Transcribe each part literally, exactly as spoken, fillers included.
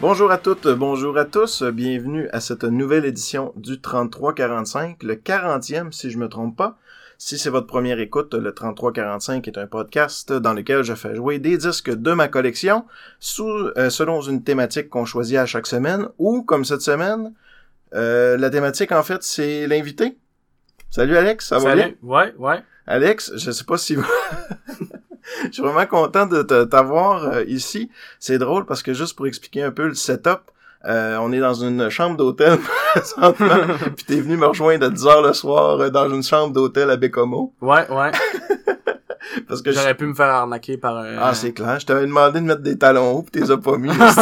Bonjour à toutes, bonjour à tous, bienvenue à cette nouvelle édition du trente-trois quarante-cinq, le quarantième si je me trompe pas. Si c'est votre première écoute, le trente-trois quarante-cinq est un podcast dans lequel je fais jouer des disques de ma collection sous, euh, selon une thématique qu'on choisit à chaque semaine, ou comme cette semaine, euh, la thématique en fait c'est l'invité. Salut Alex, ça va Salut. bien? Ouais, ouais. Alex, je sais pas si vous... Je suis vraiment content de te, t'avoir euh, ici. C'est drôle parce que juste pour expliquer un peu le setup, euh, on est dans une chambre d'hôtel présentement, puis t'es venu me rejoindre à dix heures le soir euh, dans une chambre d'hôtel à Bécomo. Ouais, ouais. Parce que J'aurais je... pu me faire arnaquer par un... Ah, c'est clair. Je t'avais demandé de mettre des talons hauts, pis t'es as pas mis. En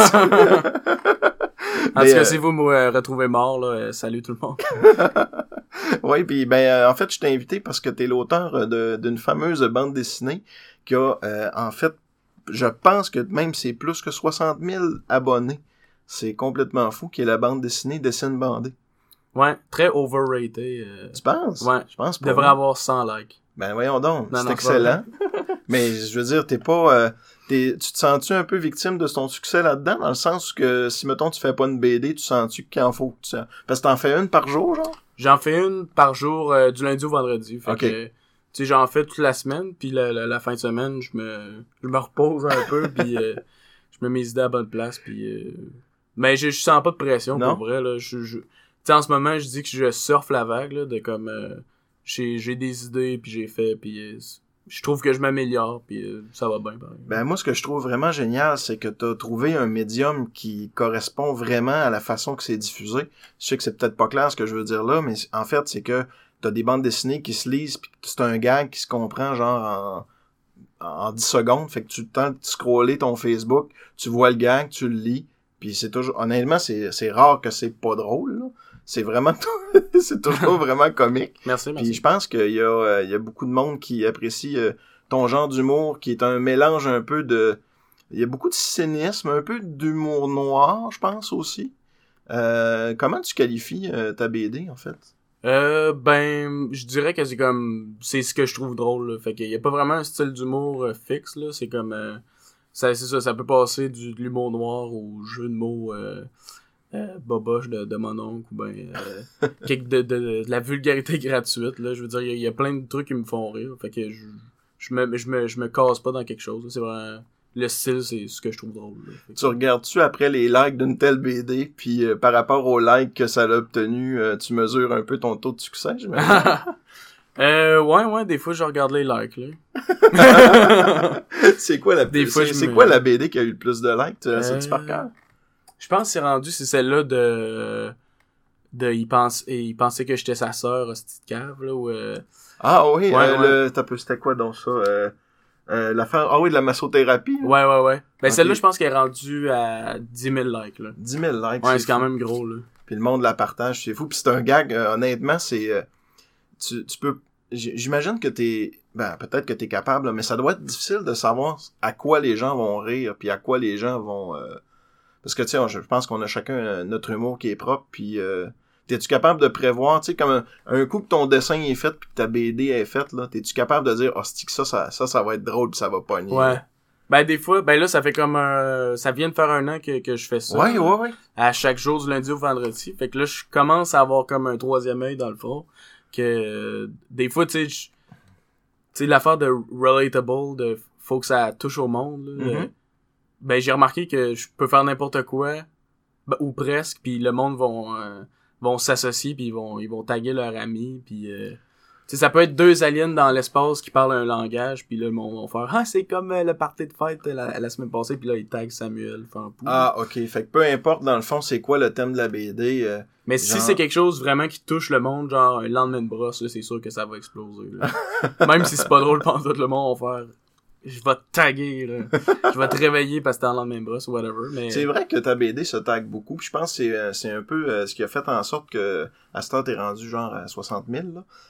Mais, tout cas, euh... si vous me euh, retrouvez mort, là, euh, salut tout le monde. Oui, puis ben euh, en fait, je t'ai invité parce que t'es l'auteur de d'une fameuse bande dessinée qui a, euh, en fait, je pense que même c'est plus que soixante mille abonnés. C'est complètement fou, qui est la bande dessinée Dessine Bandé. Ouais, très overrated. Euh... Tu penses? Ouais. Je pense pas. Devrait avoir cent likes. Ben voyons donc, Non, c'est non, excellent. Mais je veux dire, t'es pas... Euh, t'es, tu te sens-tu un peu victime de ton succès là-dedans? Dans le sens que si, mettons, tu fais pas une B D, tu sens-tu qu'il en faut? Tu... Parce que t'en fais une par jour, genre? J'en fais une par jour, euh, du lundi au vendredi. Fait OK. que, tu sais, j'en fais toute la semaine, puis la, la, la fin de semaine, je me je me repose un peu, puis euh, je mets mes idées à la bonne place, puis... Euh... Mais je, je sens pas de pression, Non? pour vrai, là. Je, je... Tu sais, en ce moment, je dis que je surfe la vague, là, de comme... Euh, j'ai, j'ai des idées, puis j'ai fait, puis... Euh, je trouve que je m'améliore, puis euh, ça va bien, pareil. Ben moi, ce que je trouve vraiment génial, c'est que t'as trouvé un médium qui correspond vraiment à la façon que c'est diffusé. Je sais que c'est peut-être pas clair ce que je veux dire là, mais en fait, c'est que t'as des bandes dessinées qui se lisent, puis c'est un gag qui se comprend genre en, en dix secondes. Fait que tu tentes de scroller ton Facebook, tu vois le gag, tu le lis, puis c'est toujours... Honnêtement, c'est, c'est rare que c'est pas drôle, là. C'est vraiment... c'est toujours vraiment comique. Merci, merci. Puis je pense qu'il y a, euh, il y a beaucoup de monde qui apprécie euh, ton genre d'humour, qui est un mélange un peu de... Il y a beaucoup de cynisme, un peu d'humour noir, je pense aussi. Euh, comment tu qualifies euh, ta B D, en fait? Euh, ben, je dirais que c'est comme... C'est ce que je trouve drôle, là. Fait qu'il y a pas vraiment un style d'humour euh, fixe, là. C'est comme... Euh, ça, c'est ça, ça peut passer du, de l'humour noir au jeu de mots... Euh, Euh, boboche de, de mon oncle ou ben euh, quelque de, de, de, de la vulgarité gratuite là, je veux dire il y, y a plein de trucs qui me font rire, fait que je je me je me je me casse pas dans quelque chose, c'est vraiment le style, c'est ce que je trouve drôle là. Tu regardes-tu après les likes d'une telle B D, puis euh, par rapport aux likes que ça a obtenu, euh, tu mesures un peu ton taux de succès, j'imagine? euh ouais ouais des fois je regarde les likes là. C'est quoi la des fois, c'est, c'est me... quoi la B D qui a eu le plus de likes, tu euh... sais-tu par cœur? Je pense que c'est rendu, c'est celle-là de... de il, pense, il pensait que j'étais sa sœur, hostie de cave, là, ou... Euh... Ah oui, ouais, euh, ouais. Le... T'as peu, c'était quoi donc ça? Euh, euh, l'affaire... Ah oui, de la massothérapie? Là. Ouais, ouais, ouais. Ben okay. Celle-là, je pense qu'elle est rendue à dix mille likes, là. dix mille likes, ouais, c'est, c'est quand même gros, là. Puis le monde la partage, c'est fou. Puis c'est un gag, euh, honnêtement, c'est... Euh, tu, tu peux... J'imagine que t'es... Ben, peut-être que t'es capable, là, mais ça doit être difficile de savoir à quoi les gens vont rire, puis à quoi les gens vont... Euh... Parce que, tu sais, je pense qu'on a chacun notre humour qui est propre, puis euh, t'es-tu capable de prévoir, tu sais, comme un, un coup que ton dessin est fait, puis que ta B D est faite, là, t'es-tu capable de dire, oh, c'est que ça, ça, ça, ça va être drôle, puis ça va pogner. Ouais. Ben, des fois, ben là, ça fait comme un... Ça vient de faire un an que, que je fais ça. Ouais, ouais, ouais. À chaque jour, du lundi au vendredi. Fait que là, je commence à avoir comme un troisième œil dans le fond, que euh, des fois, tu sais, tu sais, l'affaire de relatable, de faut que ça touche au monde, là, Mm-hmm. euh, ben j'ai remarqué que je peux faire n'importe quoi ben, ou presque, puis le monde vont euh, vont s'associer, puis ils vont ils vont taguer leur ami, puis euh, tu sais, ça peut être deux aliens dans l'espace qui parlent un langage, puis là le monde va faire ah c'est comme euh, le party de fête la, la semaine passée, puis là ils taguent Samuel Fampou. Ah ok, fait que peu importe dans le fond c'est quoi le thème de la B D. Euh, mais genre... si c'est quelque chose vraiment qui touche le monde, genre un lendemain de brosse, là, c'est sûr que ça va exploser. Là. Même si c'est pas drôle, pendant tout le monde va faire je vais te taguer, là. Je vais te réveiller parce que t'es en lendemain brosse ou whatever, mais... C'est vrai que ta B D se tague beaucoup, puis je pense que c'est, c'est un peu euh, ce qui a fait en sorte que à ce temps t'es rendu genre à soixante mille, là.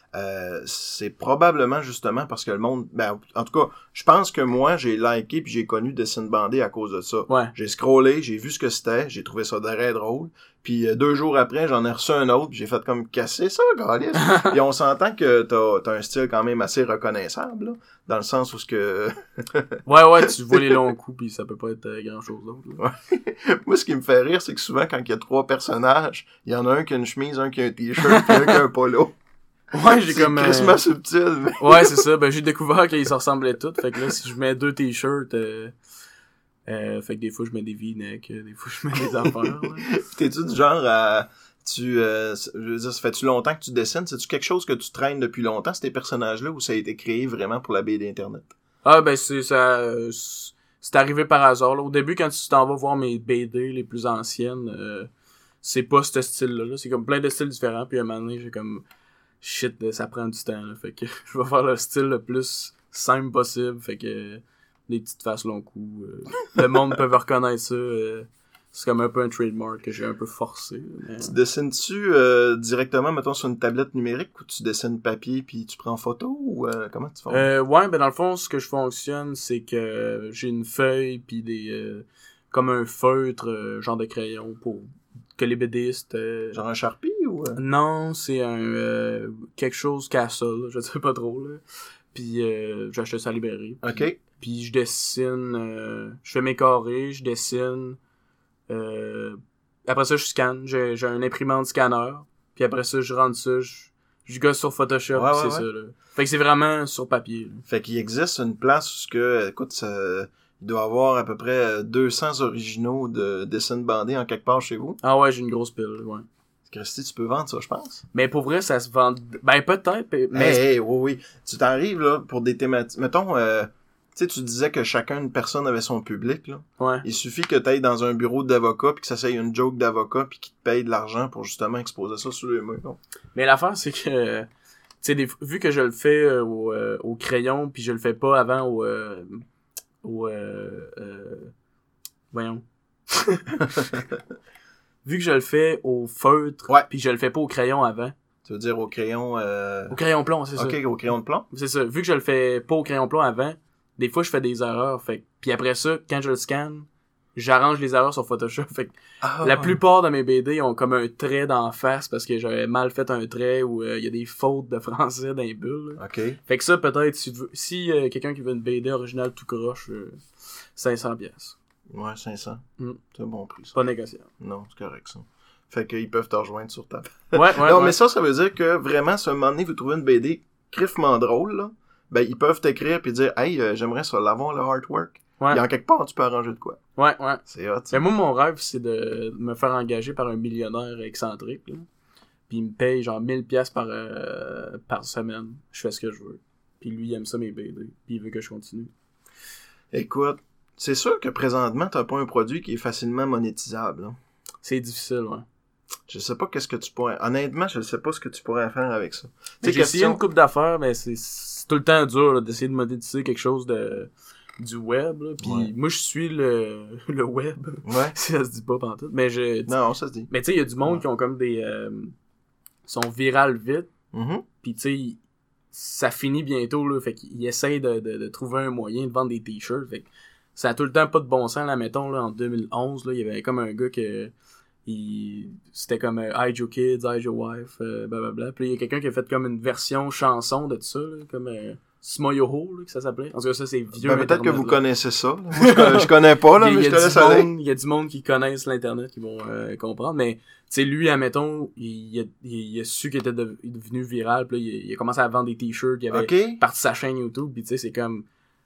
Euh, c'est probablement justement parce que le monde... Ben, en tout cas, je pense que moi, j'ai liké puis j'ai connu Dessine Bandé à cause de ça. Ouais. J'ai scrollé, j'ai vu ce que c'était, j'ai trouvé ça très drôle. Puis euh, deux jours après, j'en ai reçu un autre, puis j'ai fait comme casser ça, Galice. Puis on s'entend que t'as, t'as un style quand même assez reconnaissable, là, dans le sens où ce que... ouais, ouais, tu vois les longs coups, puis ça peut pas être euh, grand-chose d'autre. Là. Ouais. Moi, ce qui me fait rire, c'est que souvent, quand il y a trois personnages, il y en a un qui a une chemise, un qui a un t-shirt, puis un qui a un polo. Ouais, j'ai c'est comme... crissement euh... subtil, mais... ouais, c'est ça. Ben, j'ai découvert qu'ils se ressemblaient tous. Fait que là, si je mets deux t-shirts... Euh... Euh, fait que des fois, je mets des V-necks, des fois, je mets des affaires. T'es-tu du genre à... Tu, euh, je veux dire, ça fait-tu longtemps que tu dessines? C'est-tu quelque chose que tu traînes depuis longtemps, ces personnages-là, ou ça a été créé vraiment pour la B D Internet? Ah, ben, c'est ça... Euh, c'est arrivé par hasard. Là. Au début, quand tu t'en vas voir mes B D les plus anciennes, euh, c'est pas ce style-là. Là. C'est comme plein de styles différents. Puis à un moment donné, j'ai comme... Shit, ça prend du temps. Là. Fait que je vais faire le style le plus simple possible. Fait que... des petites faces long coup. Euh, le monde peut reconnaître ça. Euh, c'est comme un peu un trademark que j'ai un peu forcé. Mais... Tu dessines-tu euh, directement, mettons, sur une tablette numérique ou tu dessines papier puis tu prends photo ou euh, comment tu fais? Euh, ouais, ben dans le fond, ce que je fonctionne, c'est que j'ai une feuille puis des... Euh, comme un feutre, euh, genre de crayon pour que les bédistes... Euh... Genre un Sharpie ou... Euh... Non, c'est un... Euh, quelque chose qu'à ça, là, je sais pas trop, là. Puis euh, j'ai acheté ça à la librairie. Puis, OK. Puis je dessine, euh, je fais mes carrés, je dessine. Euh, après ça, je scanne. J'ai, j'ai un imprimante scanner. Puis après ça, je rentre ça, je, je gosse sur Photoshop. Ouais, ouais, c'est ouais. ça, là. Fait que c'est vraiment sur papier. Là. Fait qu'il existe une place où ce que, écoute, ça, il doit y avoir à peu près deux cents originaux de dessins bandés en quelque part chez vous. Ah ouais, j'ai une grosse pile, ouais. Christy, tu peux vendre ça, je pense. Mais pour vrai, ça se vend... Ben peut-être, mais... Hey, hey, oui, oui. Tu t'arrives, là, pour des thématiques... Mettons... Euh... Tu sais, tu disais que chacun une personne avait son public, là. Ouais. Il suffit que t'ailles dans un bureau d'avocat puis que ça soit une joke d'avocat puis qu'il te paye de l'argent pour justement exposer ça sur le mur. Mais l'affaire, c'est que, tu sais, des... vu que je le fais euh, au, euh, au crayon puis je le fais pas avant au, euh, au, euh, euh... voyons. Vu que je le fais au feutre ouais. puis je le fais pas au crayon avant. Tu veux dire au crayon, euh... Au crayon plomb, c'est okay, ça. Ok, au crayon de plomb. C'est ça. Vu que je le fais pas au crayon plomb avant, des fois, je fais des erreurs. Fait puis après ça, quand je le scanne, j'arrange les erreurs sur Photoshop. Fait que ah, la ouais. plupart de mes B D ont comme un trait d'en face parce que j'avais mal fait un trait ou il euh, y a des fautes de français dans les bulles. Là. OK. Fait que ça, peut-être, si, si euh, quelqu'un qui veut une B D originale tout croche, euh, cinq cents pièces. Ouais, cinq cents. Mm. C'est un bon prix, ça. Pas négociable. Non, c'est correct, ça. Fait qu'ils peuvent te rejoindre sur ta... Ouais, ouais, Non, ouais. mais ça, ça veut dire que vraiment, si à un moment donné, vous trouvez une B D criffement drôle, là, ben, ils peuvent t'écrire pis dire, hey, euh, j'aimerais ça l'avoir, le artwork. Ouais. Et en quelque part, tu peux arranger de quoi. Ouais, ouais. C'est hot. Mais moi, mon rêve, c'est de me faire engager par un millionnaire excentrique, là. Puis il me paye genre mille pièces par, euh, par semaine. Je fais ce que je veux. Puis lui, il aime ça, mes B D. Puis il veut que je continue. Écoute, c'est sûr que présentement, t'as pas un produit qui est facilement monétisable. Hein. C'est difficile, ouais. Je sais pas qu'est-ce que tu pourrais... Honnêtement, je sais pas ce que tu pourrais faire avec ça. J'ai question... essayé une couple d'affaires, mais c'est, c'est tout le temps dur là, d'essayer de monétiser quelque chose de du web. Là. Puis ouais. Moi, je suis le, le web. Ouais. Ça se dit pas pantoute. Mais je... Non, ça se dit. Mais tu sais, il y a du monde ouais. qui ont comme des... Euh, sont virales vite. Mm-hmm. Puis tu sais, ça finit bientôt. Là, fait qu'ils essayent de, de, de trouver un moyen de vendre des t-shirts. Fait que ça a tout le temps pas de bon sens. Là, mettons, là, en deux mille onze, là, il y avait comme un gars que... Il... C'était comme euh, Hide Your Kids, Hide Your Wife, euh, blablabla. Puis il y a quelqu'un qui a fait comme une version chanson de tout ça, là, comme euh, Smoyoho, là, que ça s'appelait. En tout cas, ça, c'est vieux. Ben, peut-être que vous là. Connaissez ça. Là. Moi, je, connais, je connais pas, là, mais je te laisse aller. Il y a du monde qui connaissent l'Internet, qui vont euh, comprendre. Mais, tu sais, lui, admettons, il, il, a, il, il a su qu'il était de, devenu viral. Puis là, il, il a commencé à vendre des t-shirts. Il avait okay. parti sa chaîne YouTube. Puis, tu sais, c'est comme...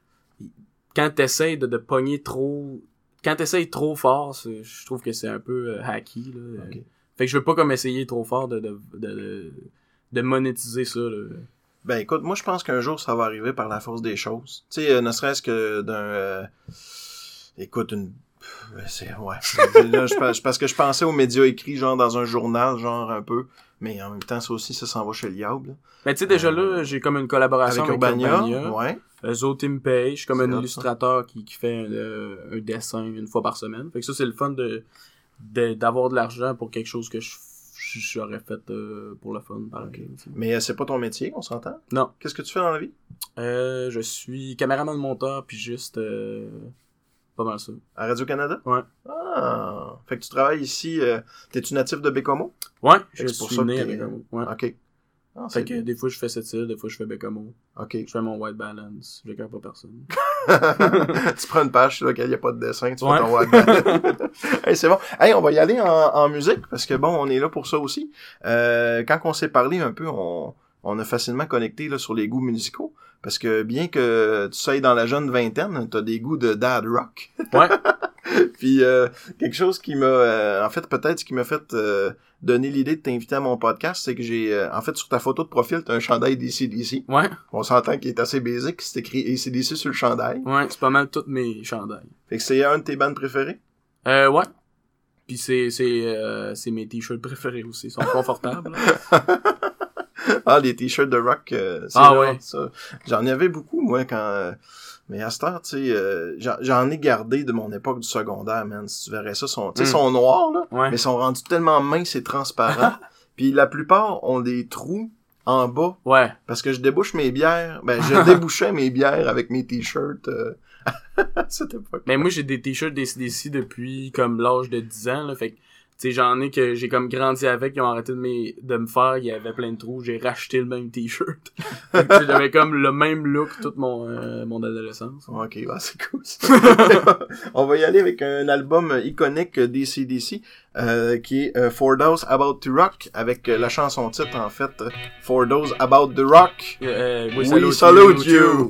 Quand t'essayes de, de pogner trop... Quand t'essayes trop fort, je trouve que c'est un peu euh, hacky, là. Okay. Fait que je veux pas comme essayer trop fort de, de, de, de, de monétiser ça, là. Ben écoute, moi je pense qu'un jour ça va arriver par la force des choses. Tu sais, euh, ne serait-ce que d'un... Euh... Écoute, une... C'est... Ouais. Là, je, parce que je pensais aux médias écrits, genre dans un journal, genre un peu. Mais en même temps, ça aussi, ça s'en va chez le diable. Là. Mais tu sais, déjà euh... là, j'ai comme une collaboration avec, avec Urbania. Urbania. Ouais. Eux autres, ils me payent. Je suis comme c'est un hot, illustrateur qui, qui fait un, euh, un dessin une fois par semaine. Fait que ça, c'est le fun de, de d'avoir de l'argent pour quelque chose que je j'aurais fait euh, pour le fun, pareil. Okay. Mais euh, c'est pas ton métier, on s'entend? Non. Qu'est-ce que tu fais dans la vie? Euh, je suis caméraman monteur, puis juste... Euh, pas mal ça. À Radio-Canada? Ouais. Ah! Fait que tu travailles ici... Euh, t'es-tu natif de Bécomo? Ouais, je c'est pour suis ça né que à Bécomo. Ouais. OK. Ah, fait que des fois, je fais cette île, des fois, je fais Bécomo. OK. Je fais mon white balance. J'écœure pas personne. Tu prends une page sur laquelle il n'y a pas de dessin, tu ouais. fais ton white balance. Hey, c'est bon. Hey, on va y aller en, en musique, parce que bon, on est là pour ça aussi. Euh, quand on s'est parlé un peu, on, on a facilement connecté là, sur les goûts musicaux. Parce que bien que tu sois dans la jeune vingtaine, t'as des goûts de dad rock. Ouais. Puis euh, quelque chose qui m'a... Euh, en fait, peut-être ce qui m'a fait euh, donner l'idée de t'inviter à mon podcast, c'est que j'ai... Euh, en fait, sur ta photo de profil, t'as un chandail d'A C D C. Ouais. On s'entend qu'il est assez basique, c'est écrit A C D C sur le chandail. Ouais, c'est pas mal toutes mes chandails. Fait que c'est un de tes bandes préférées? Euh, ouais. Puis c'est, c'est, euh, c'est mes t-shirts préférés aussi. Ils sont confortables. Ah, les t-shirts de rock, euh, c'est ah là, ouais. ça. J'en avais beaucoup, moi, quand... Euh, mais à cette heure, tu sais, euh, j'en, j'en ai gardé de mon époque du secondaire, man. Si tu verrais ça, sont, tu sais, mm. sont noirs, là, ouais. mais sont rendus tellement minces et transparents. Puis la plupart ont des trous en bas. Ouais. Parce que je débouche mes bières. Ben, je débouchais mes bières avec mes t-shirts euh, à cette époque. Mais moi, j'ai des t-shirts D C D C depuis comme l'âge de dix ans, là. Fait que, tu sais, j'en ai que j'ai comme grandi avec, ils ont arrêté de, mes, de me faire, il y avait plein de trous, j'ai racheté le même t-shirt. Fait que j'avais comme le même look toute mon, euh, mon adolescence. Ok, bah, c'est cool. On va y aller avec un album iconique d'A C D C, euh, qui est euh, For Those About to Rock, avec euh, la chanson titre, en fait, euh, For Those About the Rock. Euh, We salute, We salute you. you.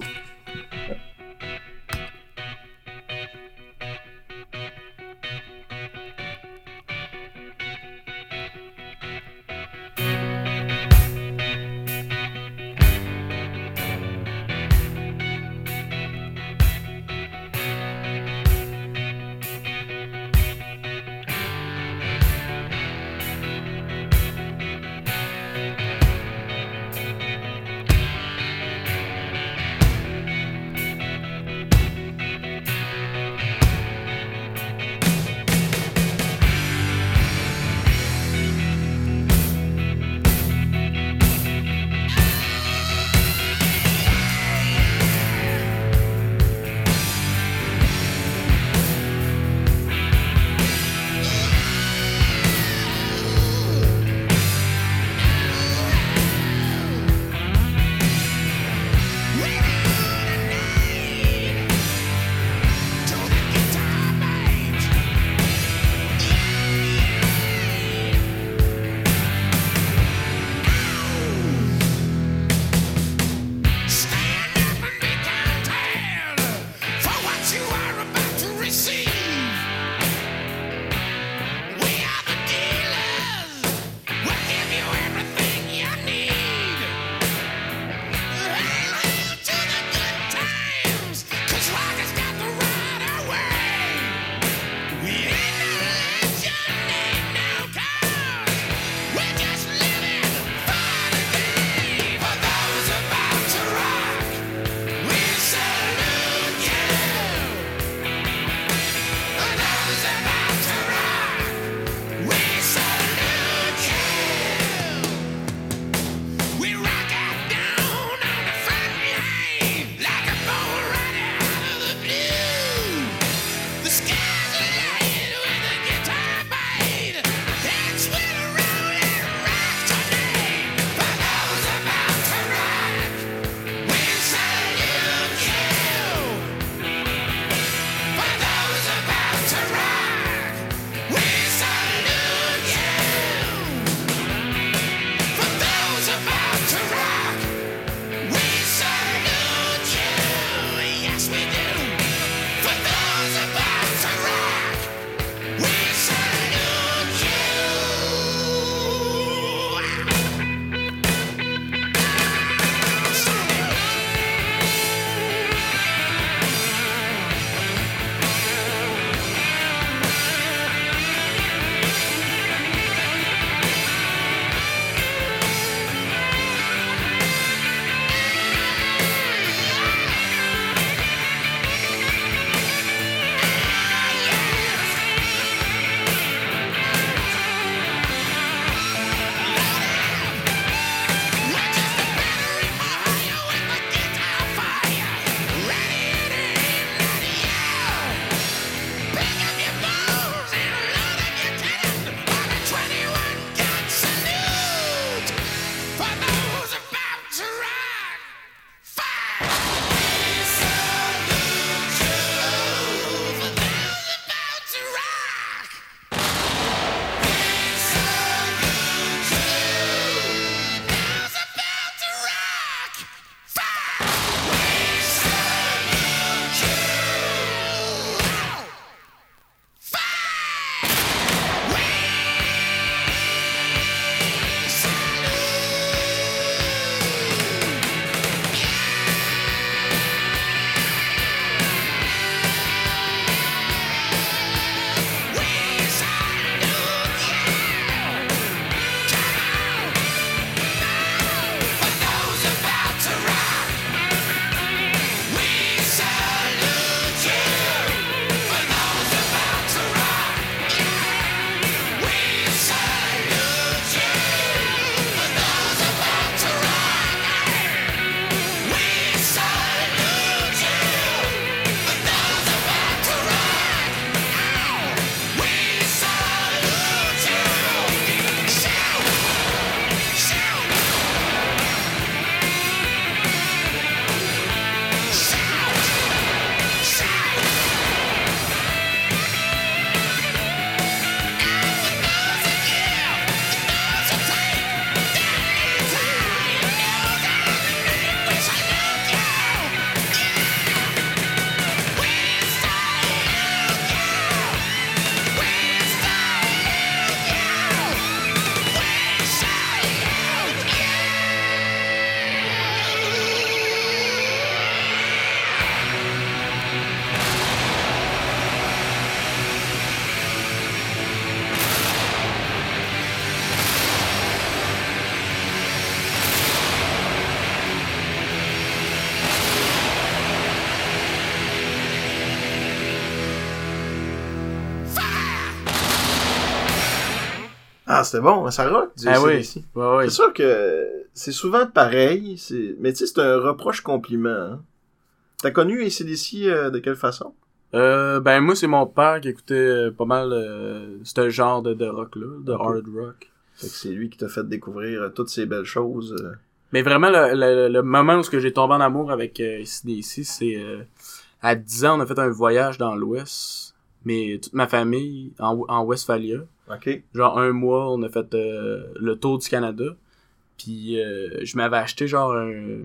Ah, c'était bon, ça rock, du Ah oui. A C D C. Ouais, ouais. C'est sûr que c'est souvent pareil, c'est... mais tu sais, c'est un reproche compliment. Hein. T'as connu A C D C euh, de quelle façon? Euh, ben moi, c'est mon père qui écoutait euh, pas mal euh, ce genre de, de rock-là, de Okay. hard rock. Fait que c'est lui qui t'a fait découvrir euh, toutes ces belles choses. Euh... Mais vraiment, le, le, le moment où j'ai tombé en amour avec euh, A C D C, c'est... Euh, à dix ans, on a fait un voyage dans l'Ouest, mais toute ma famille, en, en Westphalia. OK. Genre un mois, on a fait euh, le tour du Canada. Puis euh, je m'avais acheté genre un,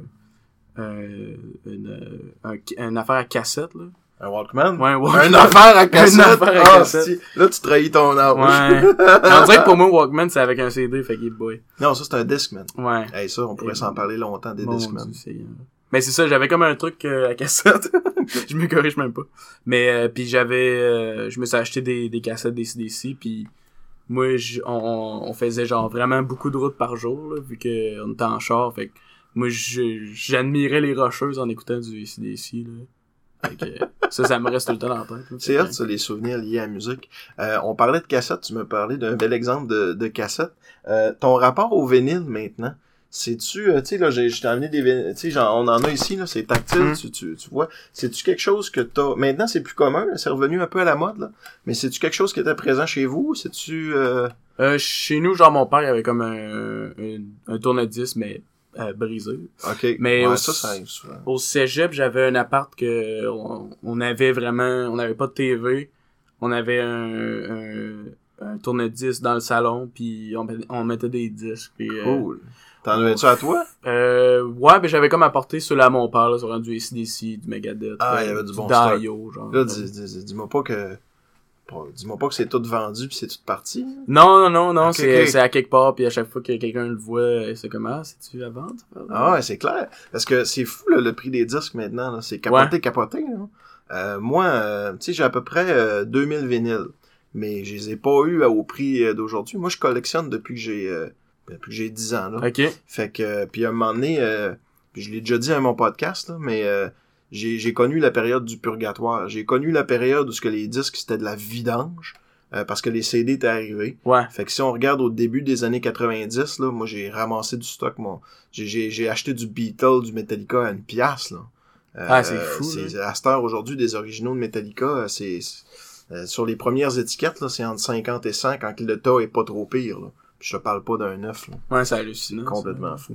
un, une, un, une affaire à cassette, là. Un Walkman? Ouais, un Walkman. Une affaire à cassette? Une affaire à Ah, cassette. si. Là, tu trahis ton âge. Ouais. On dirait que pour moi, Walkman, c'est avec un C D, fait qu'il est boy. Non, ça, c'est un Discman. Ouais. Hey, ça, on pourrait Et s'en bon. parler longtemps, des Bon, Discman. c'est, euh... Mais c'est ça, j'avais comme un truc euh, à cassette. Je me corrige même pas. Mais euh, puis j'avais euh, je me suis acheté des, des cassettes des A C D C, puis moi j- on, on faisait genre vraiment beaucoup de routes par jour là, vu que on était en char, fait que moi je- j'admirais les rocheuses en écoutant du A C D C là. Fait que, ça ça me reste tout le temps dans la tête. Là. C'est hot, ça, les souvenirs liés à la musique. Euh, on parlait de cassette, tu me parlais d'un bel exemple de, de cassette. Euh, ton rapport au vinyle, maintenant, c'est-tu, euh, tu sais, là, j'ai, j'ai amené des vinyles, tu sais, genre, on en a ici, là, c'est tactile, Mm. tu, tu, tu vois. C'est-tu quelque chose que t'as, maintenant, c'est plus commun, là, c'est revenu un peu à la mode, là, mais c'est-tu quelque chose qui était présent chez vous? C'est-tu, euh... Euh, chez nous, genre mon père il avait comme un, un, un tourne-disque, mais euh, brisé. OK. Mais ouais, au- ça, ça arrive souvent. Au cégep, j'avais un appart que on, on avait vraiment, on n'avait pas de T V, on avait un, un, un tourne-disque dans le salon, puis on, met- on mettait des disques. Puis, euh, Cool. T'en avais-tu à toi? euh, ouais, ben j'avais comme apporté ceux-là à mon père, là, sur du A C D C, du Megadeth, Ah, euh, il y avait du bon Dio, genre. Là, dis, dis, dis-moi pas que, pas- dis-moi pas que c'est tout vendu pis c'est tout parti. hein. Non, non, non, non, Ok, c'est, ok. c'est à quelque part, puis à chaque fois que quelqu'un le voit, c'est comme, ah, c'est-tu à vendre? ça? Ah ouais, c'est clair. Parce que c'est fou, là, le prix des disques maintenant, là. C'est capoté, capoté, là. Euh, moi, euh, tu sais, j'ai à peu près euh, deux mille vinyles. Mais je les ai pas eu au prix euh, d'aujourd'hui. Moi, je collectionne depuis que j'ai euh, depuis que j'ai dix ans, là. Ok. Fait que, euh, puis à un moment donné, euh, puis je l'ai déjà dit à mon podcast, là, mais euh, j'ai, j'ai connu la période du purgatoire. J'ai connu la période où ce que les disques, c'était de la vidange, euh, parce que les C D étaient arrivés. Ouais. Fait que si on regarde au début des années quatre-vingt-dix, là, moi, j'ai ramassé du stock, moi. J'ai, j'ai, j'ai acheté du Beatles, du Metallica à une pièce, là. Euh, Ah, c'est fou, c'est, à cette heure, aujourd'hui, des originaux de Metallica, c'est... c'est- euh, sur les premières étiquettes, là, c'est entre cinquante et cent quand le tas est pas trop pire, là. Puis je te parle pas d'un neuf, là. Ouais, c'est hallucinant. Complètement fou.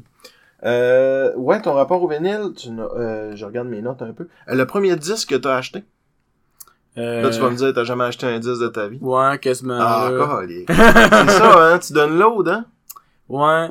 Euh, ouais, ton rapport au vinyle, tu n'as- euh, je regarde mes notes un peu. Euh, le premier disque que t'as acheté? Euh, Là, tu vas me dire, t'as jamais acheté un disque de ta vie. Ouais, quasiment. Ah, là. calique. C'est ça, hein, tu donnes l'aude, hein? Ouais.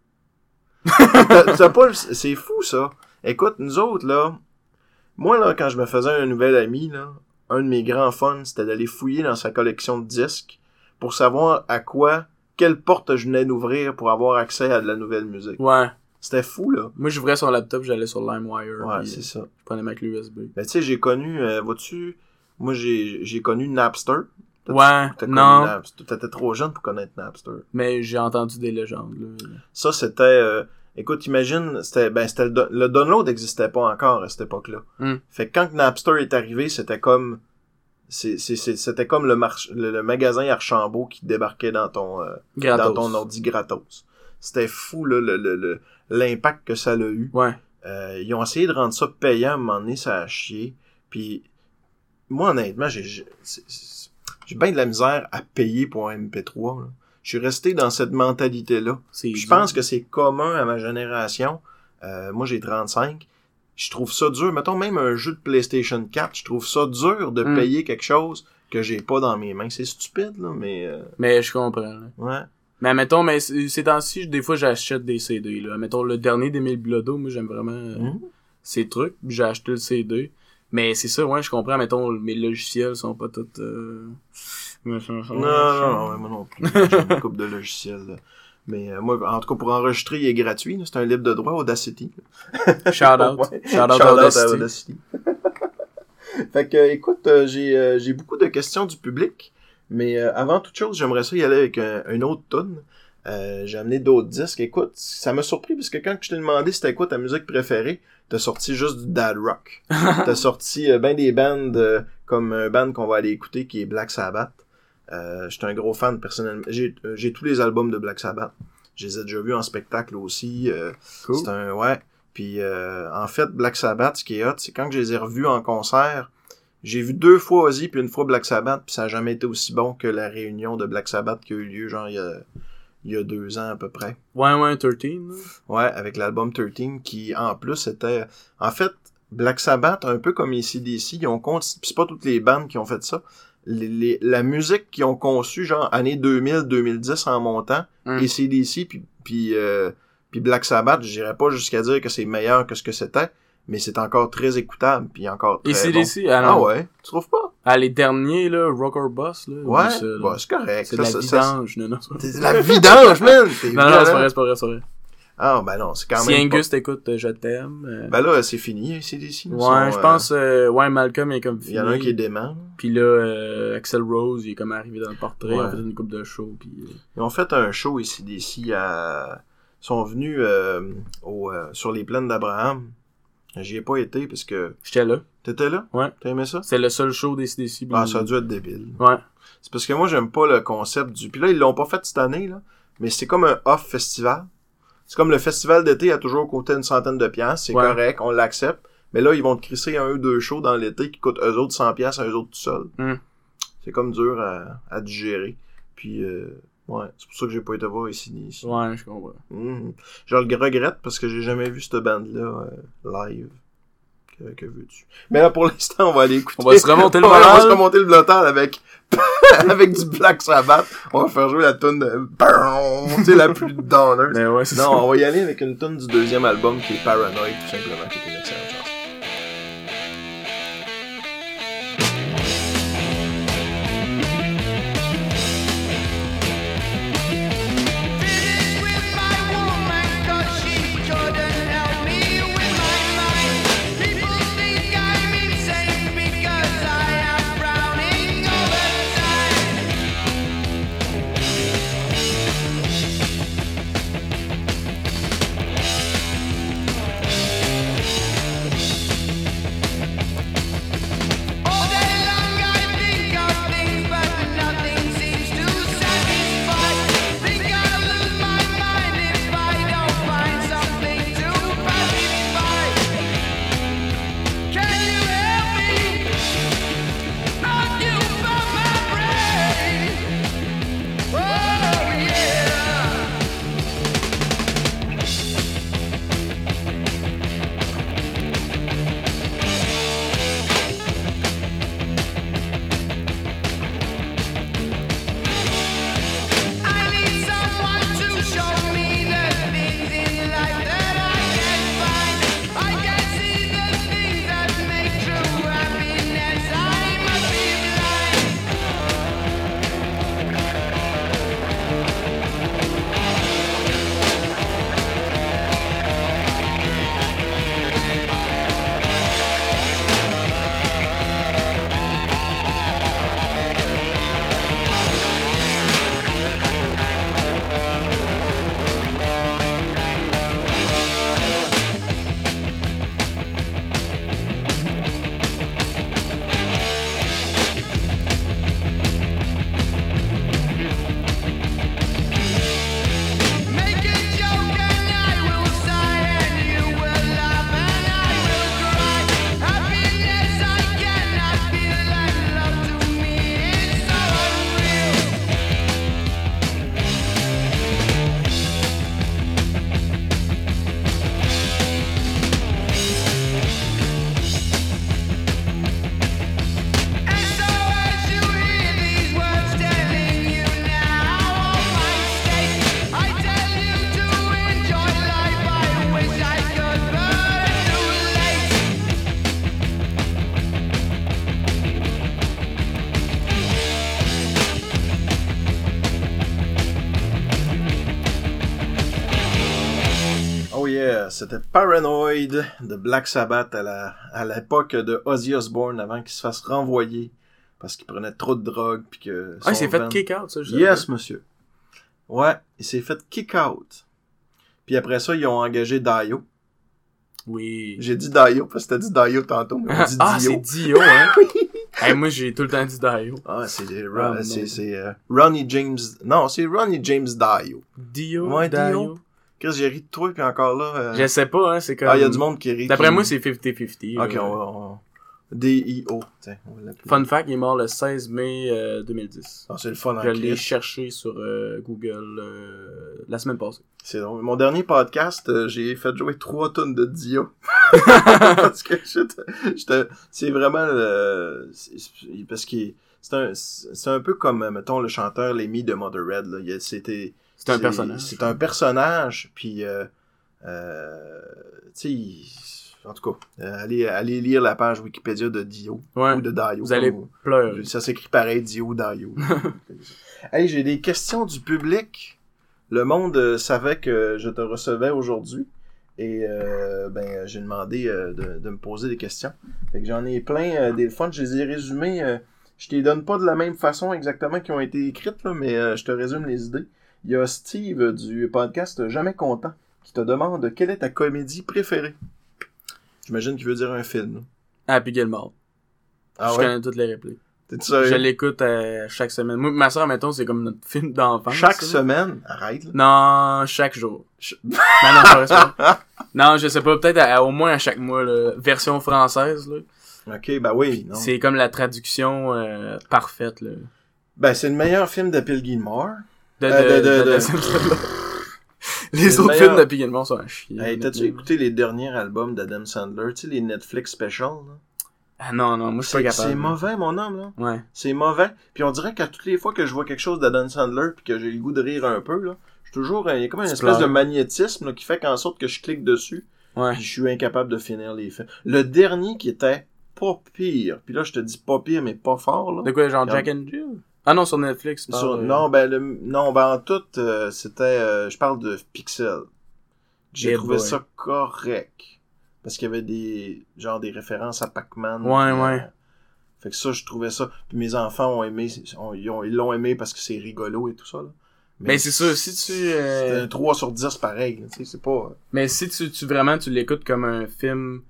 T'as, t'as pas le- c'est fou, ça. Écoute, nous autres, là, moi, là, quand je me faisais un nouvel ami, là, un de mes grands fun, c'était d'aller fouiller dans sa collection de disques pour savoir à quoi, quelle porte je venais d'ouvrir pour avoir accès à de la nouvelle musique. Ouais. C'était fou, là. Moi, j'ouvrais son laptop, j'allais sur LimeWire. Ouais, puis, c'est ça. Je prenais ma clé U S B. Ben, tu sais, j'ai connu, euh, vois-tu, moi, j'ai, j'ai connu Napster. T'as- Ouais, t'as connu non. Napster. T'étais trop jeune pour connaître Napster. Mais j'ai entendu des légendes, là. Ça, c'était, euh, écoute, imagine, c'était, ben, c'était le, do- le download n'existait pas encore à cette époque-là. Mm. Fait que quand Napster est arrivé, c'était comme, c'est, c'est, c'est- c'était comme le, march, le, le magasin Archambault qui débarquait dans ton, euh, Gratos. dans ton ordi gratos. C'était fou, là, le, le, le- l'impact que ça a eu. Ouais. Euh, ils ont essayé de rendre ça payant à un moment donné, ça a chié. Puis, moi, honnêtement, j'ai, j'ai, c'est- c'est- j'ai bien de la misère à payer pour un M P trois, là. Je suis resté dans cette mentalité-là. C'est Puis je dur. pense que c'est commun à ma génération. Euh, moi, j'ai trente-cinq. Je trouve ça dur. Mettons même un jeu de PlayStation quatre, je trouve ça dur de Mm. payer quelque chose que j'ai pas dans mes mains. C'est stupide, là, mais... euh, Mais je comprends, là. ouais. Mais mettons, mais c- ces temps-ci, des fois, j'achète des C D, là. Mettons, le dernier d'Émile Bilodeau, moi, j'aime vraiment euh, Mhm. ces trucs. Puis j'ai acheté le C D. Mais c'est ça, ouais, je comprends. Mettons, mes logiciels sont pas tous... Euh... Non, non, non, moi non plus. J'ai une couple de logiciels, là. Mais euh, moi, en tout cas, pour enregistrer, il est gratuit. là. C'est un livre de droit, Audacity. Shout out. Ouais. Shout out Shout à out Audacity. à Audacity. Fait que, euh, écoute, euh, j'ai euh, j'ai beaucoup de questions du public, mais euh, avant toute chose, j'aimerais ça y aller avec un, une autre tune. Euh, j'ai amené d'autres disques. Écoute, ça m'a surpris parce que quand je t'ai demandé c'était quoi ta musique préférée, t'as sorti juste du dad rock. T'as sorti euh, ben des bands euh, comme un band qu'on va aller écouter qui est Black Sabbath. Euh, j'étais un gros fan personnellement. J'ai, euh, j'ai tous les albums de Black Sabbath. Je les ai déjà vus en spectacle aussi. Euh, Cool. C'est un ouais. Puis euh, en fait, Black Sabbath, ce qui est hot, c'est quand je les ai revus en concert, j'ai vu deux fois Ozzy puis une fois Black Sabbath, puis ça a jamais été aussi bon que la réunion de Black Sabbath qui a eu lieu genre il y a il y a deux ans à peu près. Ouais, ouais, treize. Ouais, avec l'album treize qui en plus était en fait Black Sabbath un peu comme A C D C, ils ont conti... c'est pas toutes les bandes qui ont fait ça. Les, les, la musique qu'ils ont conçue genre années deux mille deux mille dix en montant, Mm. A C D C puis puis euh, puis Black Sabbath, je dirais pas jusqu'à dire que c'est meilleur que ce que c'était, mais c'est encore très écoutable puis encore très A C D C, bon. ah, Ah non. ouais, tu trouves pas? Ah, les derniers, là, Rock or Bust, là. Ouais, oublie ça, là. bah, c'est correct. C'est Ça, de la ça, ça, vidange, non, non, c'est pas c'est de la vidange, man! T'es Non, non, violent. c'est pas vrai, c'est pas vrai, c'est pas vrai. Ah, ben non, c'est quand Si même Angus t'écoute, euh, je t'aime. euh, pas... Ben là, c'est fini, A C D C. ouais, je pense, euh, ouais, Malcolm est comme Il fini. y en a un qui est dément. Puis là, euh, Axl Rose, il est comme arrivé dans le portrait, Ouais. il a fait une coupe de show, puis... euh, Ils ont fait un show A C D C à... Ils sont venus euh, au, euh, sur les plaines d'Abraham. J'y ai pas été parce que... J'étais là. T'étais là? Ouais. T'as aimé ça? C'est le seul show des C D C. Ah, ça a dû être débile. Ouais. C'est parce que moi, j'aime pas le concept du... Puis là, ils l'ont pas fait cette année, là. Mais c'est comme un off festival. C'est comme le festival d'été a toujours coûté une centaine de piastres. C'est Ouais. correct, on l'accepte. Mais là, ils vont te crisser un ou deux shows dans l'été qui coûtent eux autres cent piastres à eux autres tout seuls. Mm. C'est comme dur à, à digérer. Puis, euh, ouais, c'est pour ça que j'ai pas été voir ici ni ici. Ouais, je comprends. Mhm. Je le regrette parce que j'ai jamais vu cette bande-là euh, live. Que, que veux-tu? Mais là, pour l'instant, on va aller écouter. On va se remonter le on va- on va moral. se remonter le blottal avec, avec du Black Sabbath. On va faire jouer la tune de, tu sais, la plus downer. Mais ouais, c'est ça. Non, on va y aller avec une tune du deuxième album qui est Paranoid, tout simplement, qui est une excellente chanson. With my woman, 'cause she couldn't help me with my mind. People think I'm insane because I am frowning all the time. All day long I think of things, but nothing seems to satisfy. Think I'll lose my mind if I don't find something to pacify. Can you help me? Occupy my brain. Oh yeah. I need someone to show me the things in life that I can't find. I can see the things that make true happiness. I must be blind. Make a joke and I will sigh, and you will laugh and I will cry. Happiness I cannot feel, and love to me is so unreal. And so as you hear these words telling you now of my state, I tell you to enjoy life. I wish I could, but it's too late. Oh yeah, c'était Paranoid de Black Sabbath à la, à l'époque de Ozzy Osbourne avant qu'il se fasse renvoyer parce qu'il prenait trop de drogue puis que Ah, il s'est son fait van- kick out, ça, je Yes, savais. monsieur. Ouais, il s'est fait kick out. Puis après ça, ils ont engagé Dio. Oui. J'ai dit Dio parce que t'as dit Dio tantôt, mais on dit Ah, Dio. c'est Dio, hein. Hey, moi, j'ai tout le temps dit Dio. Ah, c'est, Ron, Ah, c'est, non. c'est euh, Ronnie James... Non, c'est Ronnie James Dio. Dio, Ouais, Dio. Dio. Chris, j'ai ri de toi, puis encore là... euh, Je sais pas, hein, c'est comme... Ah, il y a du monde qui rit. D'après qui- moi, c'est cinquante cinquante. Ok, là. on va... On... D I O. Tiens, on va l'appeler. Fun fact, il est mort le seize mai euh, deux mille dix. Ah, c'est le fun en Je l'ai Christ. cherché sur euh, Google euh, la semaine passée. C'est drôle. Mon dernier podcast, euh, j'ai fait jouer trois tonnes de Dio. Parce que j'étais, j'étais- c'est vraiment le, c'est- c'est- parce que c'est un, c'est un peu comme, mettons, le chanteur Lemmy de Motörhead, là. Il a- c'était, C'est un personnage. C'est un personnage, puis, euh, euh, tu sais, il- en tout cas, euh, allez, allez lire la page Wikipédia de Dio. Ouais. Ou de Dio. Vous allez comme- pleurer. Ça s'écrit pareil, Dio, Dio. Hey, j'ai des questions du public. Le monde euh, savait que je te recevais aujourd'hui. Et euh, ben j'ai demandé euh, de, de me poser des questions. Fait que j'en ai plein euh, des fun. Je les ai résumés. Euh, je te les donne pas de la même façon exactement qu'ils ont été écrites, là, mais euh, je te résume les idées. Il y a Steve euh, du podcast Jamais Content qui te demande quelle est ta comédie préférée. J'imagine qu'il veut dire un film. Happy Gilmore. Ah je ouais? connais toutes les répliques. T'es-tu Je sérieux? l'écoute euh, chaque semaine. Moi, ma soeur, mettons, c'est comme notre film d'enfance. Chaque ça. semaine? Arrête, là. Non, chaque jour. Ch- non, non, pas vrai. Non, je sais pas, peut-être à- à- au moins à chaque mois, là. Version française, là. Ok, ben oui. Non. C'est comme la traduction euh, parfaite, là. Ben, c'est le meilleur film de Bill Gilmore. De, de, Euh, de- de- de- de- de- Les C'est le autres meilleur. films de Pignon sont à chier. Hey, t'as-tu honnêtement. écouté les derniers albums d'Adam Sandler? Tu sais, les Netflix specials, là? Ah non, non, moi je suis C'est, pas capable. c'est mauvais, mon homme, là. Ouais. C'est mauvais. Puis on dirait qu'à toutes les fois que je vois quelque chose d'Adam Sandler puis que j'ai le goût de rire un peu, là, je suis toujours, il y a comme une Tu espèce pleures. de magnétisme, là, qui fait qu'en sorte que je clique dessus Ouais. puis je suis incapable de finir les films. Le dernier qui était pas pire, puis là, je te dis pas pire, mais pas fort, là. De quoi, genre Regarde. Jack and Jill? Ah non, sur Netflix. tu Sur- parles, euh, non, ben, le, non, ben, en tout, euh, c'était, euh, je parle de Pixel. J'ai Eh trouvé boy. ça correct. Parce qu'il y avait des, genre, des références à Pac-Man. Ouais, puis, ouais. euh, fait que ça, je trouvais ça. Puis mes enfants ont aimé, ont- ils, ont- ils l'ont aimé parce que c'est rigolo et tout ça, là. Ben c'est sûr, si tu... euh, C'est un trois sur dix pareil, là, tu sais, c'est pas... Mais si tu, tu vraiment tu l'écoutes comme un film,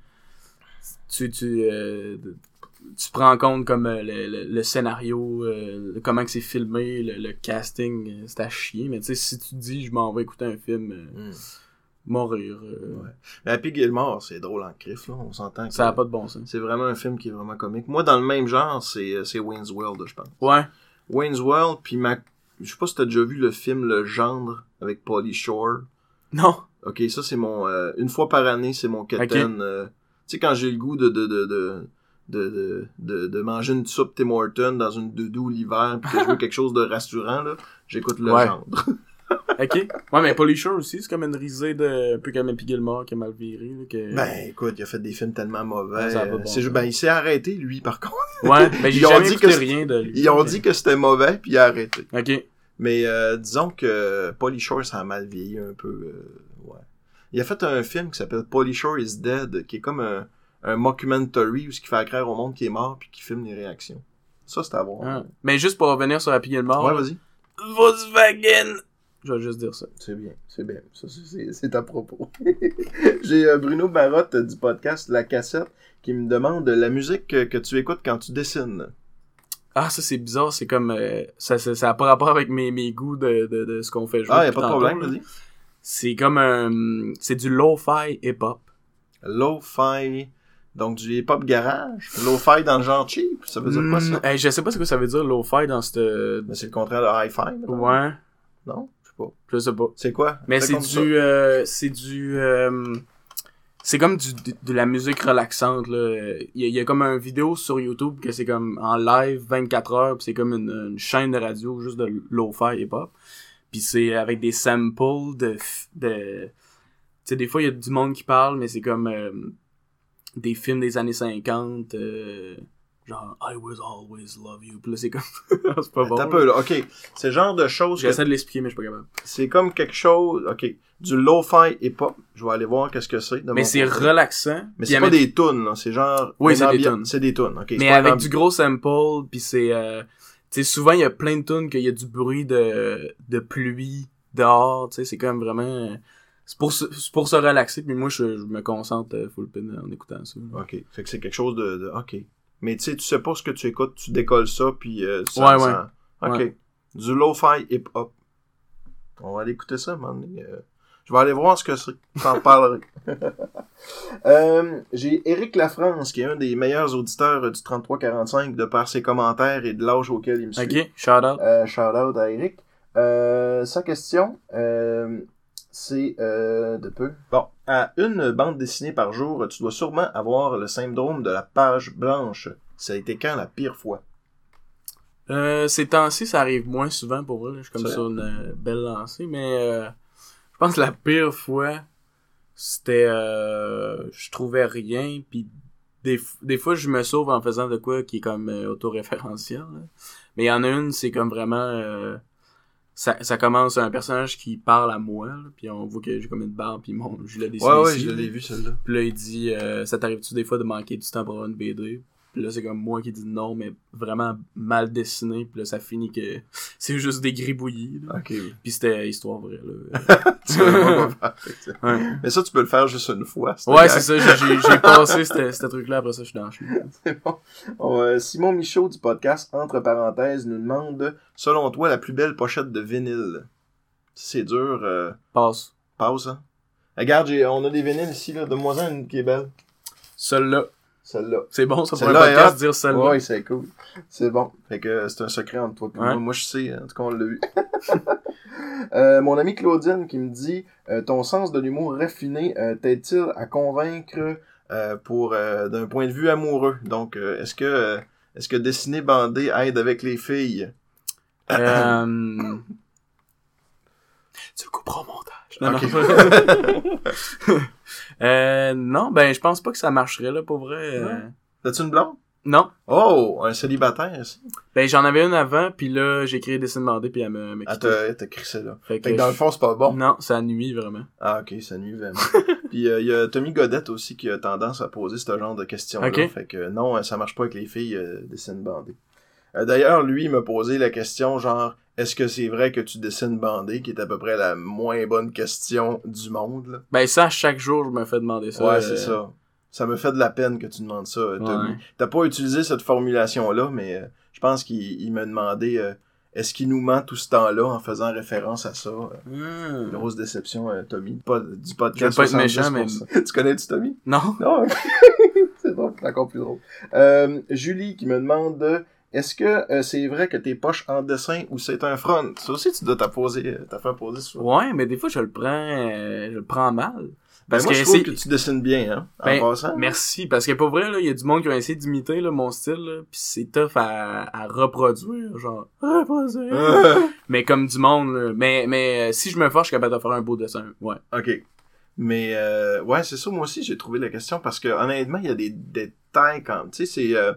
tu tu euh, tu prends en compte comme euh, le, le, le scénario, euh, comment que c'est filmé, le, le casting, euh, c'est à chier. Mais tu sais, si tu dis je m'en vais écouter un film, euh, Mm. mourir, euh, Ouais. Mais Happy Gilmore, c'est drôle en crif, là, on s'entend que ça a pas de bon sens. c'est vraiment un film qui est vraiment comique. Moi, dans le même genre, c'est, euh, c'est Wayne's World, je pense. Ouais. Wayne's World, puis ma... je sais pas si t'as déjà vu le film Le Gendre avec Pauly Shore. Non. Ok, ça c'est mon... euh, une fois par année, c'est mon quétaine. euh, tu sais, quand j'ai le goût de de, de, de, de, de, de, de manger une soupe Tim Hortons dans une doudou l'hiver, pis que je veux quelque chose de rassurant, là, j'écoute Le Ouais. Gendre. Ok. Ouais, mais Pauly Shore aussi, c'est comme une risée de... Un peu comme Happy Gilmore qui a mal viré. Là, que... Ben, écoute, il a fait des films tellement mauvais. Ça a pas de bon euh, c'est, sens. ben, il s'est arrêté, lui, par contre. Ouais, ben j'ai Ils ont jamais dit écouté que c'est- rien de lui. Ils ont mais- dit que c'était mauvais, puis il a arrêté. Ok. Mais euh, disons que Pauly Shore, ça a mal vieilli un peu. euh, ouais. Il a fait un film qui s'appelle Pauly Shore is Dead, qui est comme un, un mockumentary où ce qui fait accraire au monde qui est mort puis qui filme les réactions. Ça, c'est à voir. Ah. Mais juste pour revenir sur Happy Gilmore, Ouais, vas-y. Volkswagen! Je vais juste dire ça. C'est bien, c'est bien. Ça, c'est, c'est, c'est à propos. J'ai euh, Bruno Barotte euh, du podcast La Cassette qui me demande la musique que, que tu écoutes quand tu dessines. Ah, ça c'est bizarre, c'est comme... euh, ça, ça, ça a pas rapport avec mes, mes goûts de, de, de ce qu'on fait jouer. Ah, y a depuis pas de tantôt, problème, là. vas-y. C'est comme un... C'est du lo-fi hip-hop. Lo-fi, donc du hip-hop garage. Lo-fi dans le genre cheap, ça veut dire quoi ça? Hmm, hey, je sais pas ce que ça veut dire lo-fi dans cette... Mais c'est le contraire de hi-fi. là. Ouais, Non? Je sais pas. je sais pas. C'est quoi? Mais Fais c'est comme ça. du... euh, c'est du... euh, c'est comme du, de, de la musique relaxante, là. Il y, a, il y a comme un vidéo sur YouTube que c'est comme en live vingt-quatre heures, pis c'est comme une, une chaîne de radio juste de lo-fi hip-hop. Puis c'est avec des samples de... f- de tu sais, des fois, il y a du monde qui parle, mais c'est comme euh, des films des années cinquante, euh, genre « I will always love you », pis là, c'est comme... c'est pas bon. Attends un peu, là. OK. C'est le genre de choses que... J'essaie de l'expliquer, mais je suis pas capable. C'est comme quelque chose... OK. Du lo-fi hip-hop. Je vais aller voir qu'est-ce que c'est. de Mais mon c'est côté. relaxant. Mais puis c'est elle pas met- des tunes, là. C'est genre... Oui, une c'est des ambi- tunes. C'est des tunes, OK. C'est Mais pas avec un du ambi- gros sample, puis c'est... Euh, tu sais, souvent, il y a plein de tunes qu'il y a du bruit de, de pluie dehors, tu sais, c'est comme vraiment... euh, C'est pour, se- c'est pour se relaxer, puis moi, je, je me concentre euh, full pin en écoutant ça. OK. Fait que c'est quelque chose de... de... OK. mais tu sais, tu sais pas ce que tu écoutes, tu décolles ça, puis euh, ça, Ouais, ça- ouais. Ok. Ouais. Du lo-fi hip-hop. On va aller écouter ça, à un moment donné. Euh, je vais aller voir ce que c'est. J'en parlerai. euh, j'ai Éric Lafrance, qui est un des meilleurs auditeurs du trente-trois quarante-cinq de par ses commentaires et de l'âge auquel il me suit. Ok, shout out. Euh, shout out à Eric. Euh, sa question, euh, c'est euh, de peu. Bon, à une bande dessinée par jour, tu dois sûrement avoir le syndrome de la page blanche. Ça a été quand la pire fois? Euh, ces temps-ci, ça arrive moins souvent pour vrai. Là. Je suis comme C'est sur une euh, belle lancée, mais euh, je pense que la pire fois, c'était euh, je trouvais rien, puis des, f- des fois je me sauve en faisant de quoi qui est comme euh, autoréférentiel. Là. Mais il y en a une, c'est comme vraiment euh, ça, ça commence un personnage qui parle à moi, là, puis on voit que j'ai comme une barbe, puis mon je l'ai dessiné Ouais, ouais, ici, je là. l'ai vu, celle-là. Puis là, il dit euh, ça t'arrive-tu des fois de manquer du temps pour avoir une B D? Puis là, c'est comme moi qui dis non, mais vraiment mal dessiné. Puis là, ça finit que c'est juste des gribouillis. Là. Ok, oui. Puis c'était histoire vraie, là. Tu peux vraiment pas faire ça. Ouais, Mais ça, tu peux le faire juste une fois. ouais c'est ça. J'ai, j'ai, j'ai passé ce ce truc-là. Après ça, je suis dans le chemin. C'est bon. Bon, euh, Simon Michaud du podcast Entre parenthèses nous demande, selon toi, la plus belle pochette de vinyle. C'est dur. Euh... Passe. Pause, hein? Regarde, j'ai... on a des vinyles ici, là. Donne-moi une qui est belle. Celle-là. Celle-là. C'est bon, ça pour un Celle-là est podcast, hot. dire celle-là. Ouais, c'est cool. C'est bon. Fait que euh, c'est un secret entre toi et Ouais. moi. Moi, je sais. En tout cas, on l'a eu. euh, mon amie Claudine qui me dit, euh, ton sens de l'humour raffiné euh, t'aide-t-il à convaincre euh, pour euh, d'un point de vue amoureux? Donc, euh, est-ce que euh, est-ce que dessiner bandé aide avec les filles? Euh... Tu le couperas au montage. Non, Ok. non. euh, non, ben, je pense pas que ça marcherait, là, pour vrai. euh. T'as-tu une blonde? Non. Oh, un célibataire ici. Ben, j'en avais une avant, puis là, j'ai créé Dessin Bandé, puis elle me, me Ah, quitté. t'as, t'as crissé là. Fait Fait que dans le fond, c'est pas bon. Non, ça nuit, vraiment. Ah, ok, ça nuit vraiment. Puis il euh, y a Tommy Godette aussi qui a tendance à poser ce genre de questions-là. Ok. Fait que non, euh, ça marche pas avec les filles euh, dessines bandées. Euh, d'ailleurs, lui, il m'a posé la question genre, est-ce que c'est vrai que tu dessines bandé, qui est à peu près la moins bonne question du monde, là. Ben, ça, chaque jour, je me fais demander ça. Ouais, euh, c'est ça. Ça me fait de la peine que tu demandes ça, euh, Tommy. Ouais. T'as pas utilisé cette formulation-là, mais euh, je pense qu'il il m'a demandé euh, est-ce qu'il nous ment tout ce temps-là en faisant référence à ça. euh, Hmm. Grosse déception, euh, Tommy. Pas, du podcast. Je veux pas être méchant, soixante-dix pour cent. Tu connais-tu Tommy? Non? Non, ok. C'est drôle, c'est encore plus drôle. Euh, Julie qui me demande euh, est-ce que euh, c'est vrai que t'es poche en dessin ou c'est un front? Ça aussi, tu dois t'as posé, t'as fait poser souvent. Ouais, mais des fois, je le prends, euh, je le prends mal. Ben, Parce moi, que je trouve c'est- que tu dessines bien, hein, en Ben, passant. merci, parce que pour vrai, là, il y a du monde qui a essayé d'imiter, là, mon style, là, pis c'est tough à, à reproduire, genre, reproduire. Euh, Mais comme du monde, là. Mais, mais, euh, si je me force, je suis capable de faire un beau dessin, ouais. ok. Mais, euh, ouais, c'est ça, moi aussi, j'ai trouvé la question parce que, honnêtement, il y a des détails quand, tu sais, c'est, euh,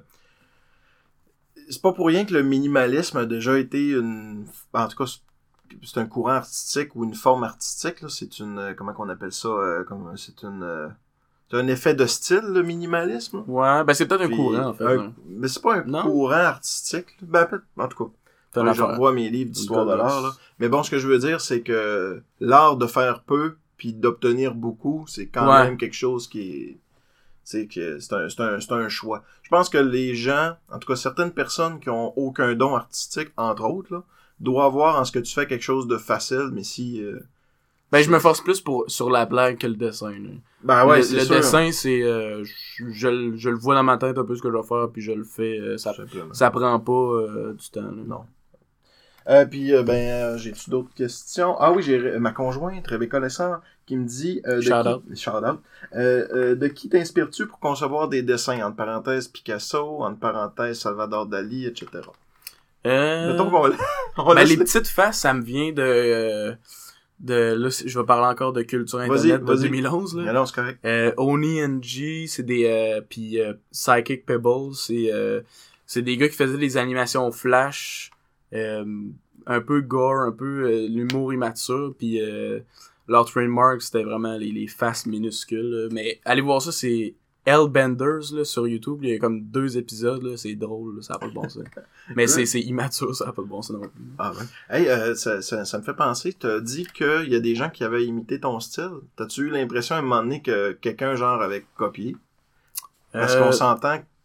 c'est pas pour rien que le minimalisme a déjà été une, en tout cas, c'est- c'est un courant artistique ou une forme artistique, là. C'est une, euh, comment qu'on appelle ça, euh, comme, c'est une, euh, c'est un effet de style, le minimalisme. là. Ouais, ben c'est peut-être un Puis, courant, en fait. un- ouais. Mais c'est pas un Non? courant artistique. là. Ben, peut- en tout cas. C'est une Moi, affaire. je revois mes livres d'histoire de Une l'art, là. Mais bon, ce que je veux dire, c'est que l'art de faire peu puis d'obtenir beaucoup, c'est quand Ouais. même quelque chose qui est, c'est que c'est un, c'est un, c'est un choix. Je pense que les gens, en tout cas certaines personnes qui ont aucun don artistique, entre autres, là, doivent voir en ce que tu fais quelque chose de facile, mais si, euh, Ben, je me force plus pour, sur la blague que le dessin, là. ben ouais, le c'est le sûr. dessin, c'est, euh, je, je, le- je le vois dans ma tête un peu ce que je vais faire, puis je le fais, euh, ça, Tout simplement. ça prend pas, euh, du temps, là. Non. Euh, puis, euh, ben, euh, j'ai-tu d'autres questions? Ah oui, j'ai euh, ma conjointe, Rebecca Lessard, qui me dit... Euh, de Shout qui... out. Shout out. Euh, euh, de qui t'inspires-tu pour concevoir des dessins? Entre parenthèses, Picasso, entre parenthèses, Salvador Dali, et cetera. Euh... Mettons qu'on on Ben, laisse les les- petites faces, ça me vient de, euh, de, là, c'est- je vais parler encore de culture Vas-y, internet de vas-y. deux mille onze, là. Mais non, c'est correct. Euh, Oni N G, c'est des, euh, puis euh, Psychic Pebbles, c'est, euh, c'est des gars qui faisaient des animations flash, euh, un peu gore, un peu euh, l'humour immature, puis euh, leur trademark, c'était vraiment les, les faces minuscules, là. Mais allez voir ça, c'est Hellbenders, là, sur YouTube, il y a comme deux épisodes, là, c'est drôle, là, ça a pas de bon sens. Mais c'est, c'est immature, ça a pas de bon sens non plus. Ah ouais. Hey, euh, ça, ça, ça me fait penser, t'as dit qu'il y a des gens qui avaient imité ton style. T'as-tu eu l'impression à un moment donné que quelqu'un, genre, avait copié? Parce Euh, qu'on s'entend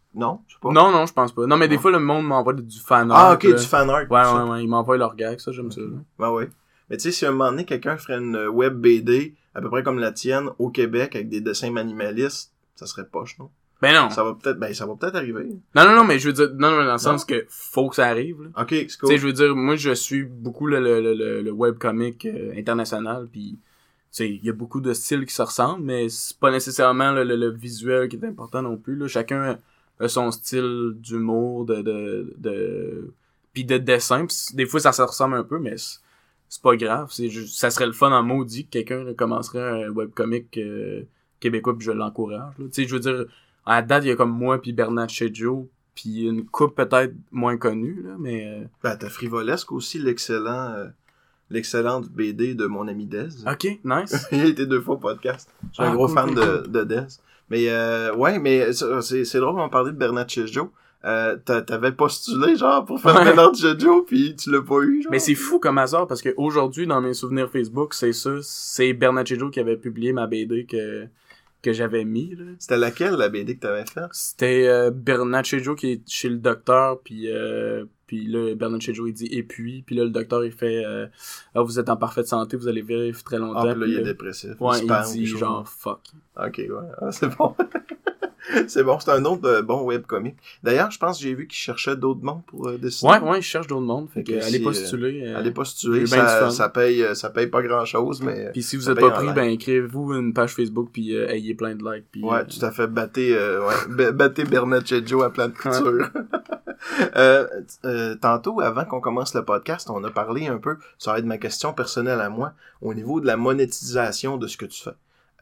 Non, je sais pas. Non, non, je pense pas. Non, mais des Non. fois, le monde m'envoie du fan art. Ah, ok, là. du fan art. Ouais, ça. ouais, ouais, ils m'envoient leur gag, ça, j'aime ça. Là. Ben ouais. Mais tu sais, si à un moment donné, quelqu'un ferait une web B D, à peu près comme la tienne, au Québec, avec des dessins minimalistes, ça serait poche, non? Ben non. Ça va peut-être, ben, ça va peut-être arriver. Non, non, non, mais je veux dire, non, non, dans le sens que faut que ça arrive, là. Ok, c'est Tu cool. sais, je veux dire, moi, je suis beaucoup le, le, le, le, le webcomic euh, international, puis tu sais, il y a beaucoup de styles qui se ressemblent, mais c'est pas nécessairement le, le, le visuel qui est important non plus, là. Chacun a son style d'humour, de, de, de, pis de dessin, pis des fois, ça se ressemble un peu, mais c'est, c'est pas grave, c'est juste, ça serait le fun en maudit que quelqu'un là, commencerait un webcomic euh, québécois, puis je l'encourage, là. Tu sais, je veux dire, à la date, il y a comme moi puis Bernard Chedjo, puis une coupe peut-être moins connue, là, mais... Euh... Ben, t'as Frivolesque aussi, l'excellent, euh, l'excellente B D de mon ami Dez. Ok, nice. Il a été deux fois au podcast. Je suis Ah, un gros cool, fan cool, de, cool. de Dez. Mais, euh, ouais, mais c'est, c'est, c'est drôle, on parlait de Bernard Chedjo. Euh, t'a- t'avais postulé, genre, pour faire Ouais. Bernard Chedjo, puis tu l'as pas eu, genre. Mais c'est fou comme hasard, parce que aujourd'hui dans mes souvenirs Facebook, c'est ça, c'est Bernard Chedjo qui avait publié ma B D que, que j'avais mis, là. C'était laquelle, la B D que t'avais faite? C'était euh, Bernard Chedjo qui est chez le docteur, puis euh, puis là, Bernard Chedjo, il dit « et puis », puis là, le docteur, il fait euh, « ah, vous êtes en parfaite santé, vous allez vivre très longtemps. » Ah, puis là, Puis il est là, dépressif. ouais, se il perd, dit quelque chose. genre « fuck Ok, ouais. Ah, c'est bon. C'est bon, c'est un autre euh, bon webcomic. D'ailleurs, je pense que j'ai vu qu'il cherchait d'autres mondes pour euh, ». dessiner. Ouais, ouais, je cherche d'autres mondes, fait Fait que que allez si, postuler. euh, Allez postuler, j'ai bien du ça, fun. ça paye euh, ça paye pas grand chose, mais Puis si vous ça êtes paye pas en pris, like. ben écrivez-vous une page Facebook puis euh, ayez plein de likes. Puis, ouais, euh, tout à fait, battez euh, ouais, ba- battez Bernard Chedjo à pleine couture. euh, euh, tantôt, avant qu'on commence le podcast, on a parlé un peu, ça va être ma question personnelle à moi, au niveau de la monétisation de ce que tu fais.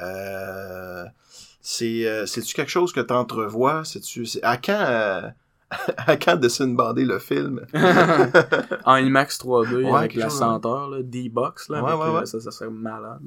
Euh, c'est euh, c'est-tu quelque chose que t'entrevois? C'est-tu c'est, à quand euh, à quand Dessine Bandé le film? en IMAX trois D Ouais, avec quelque la chose, senteur, là, D-Box, là, Ouais, avec, ouais, euh, ouais. ça, ça serait malade.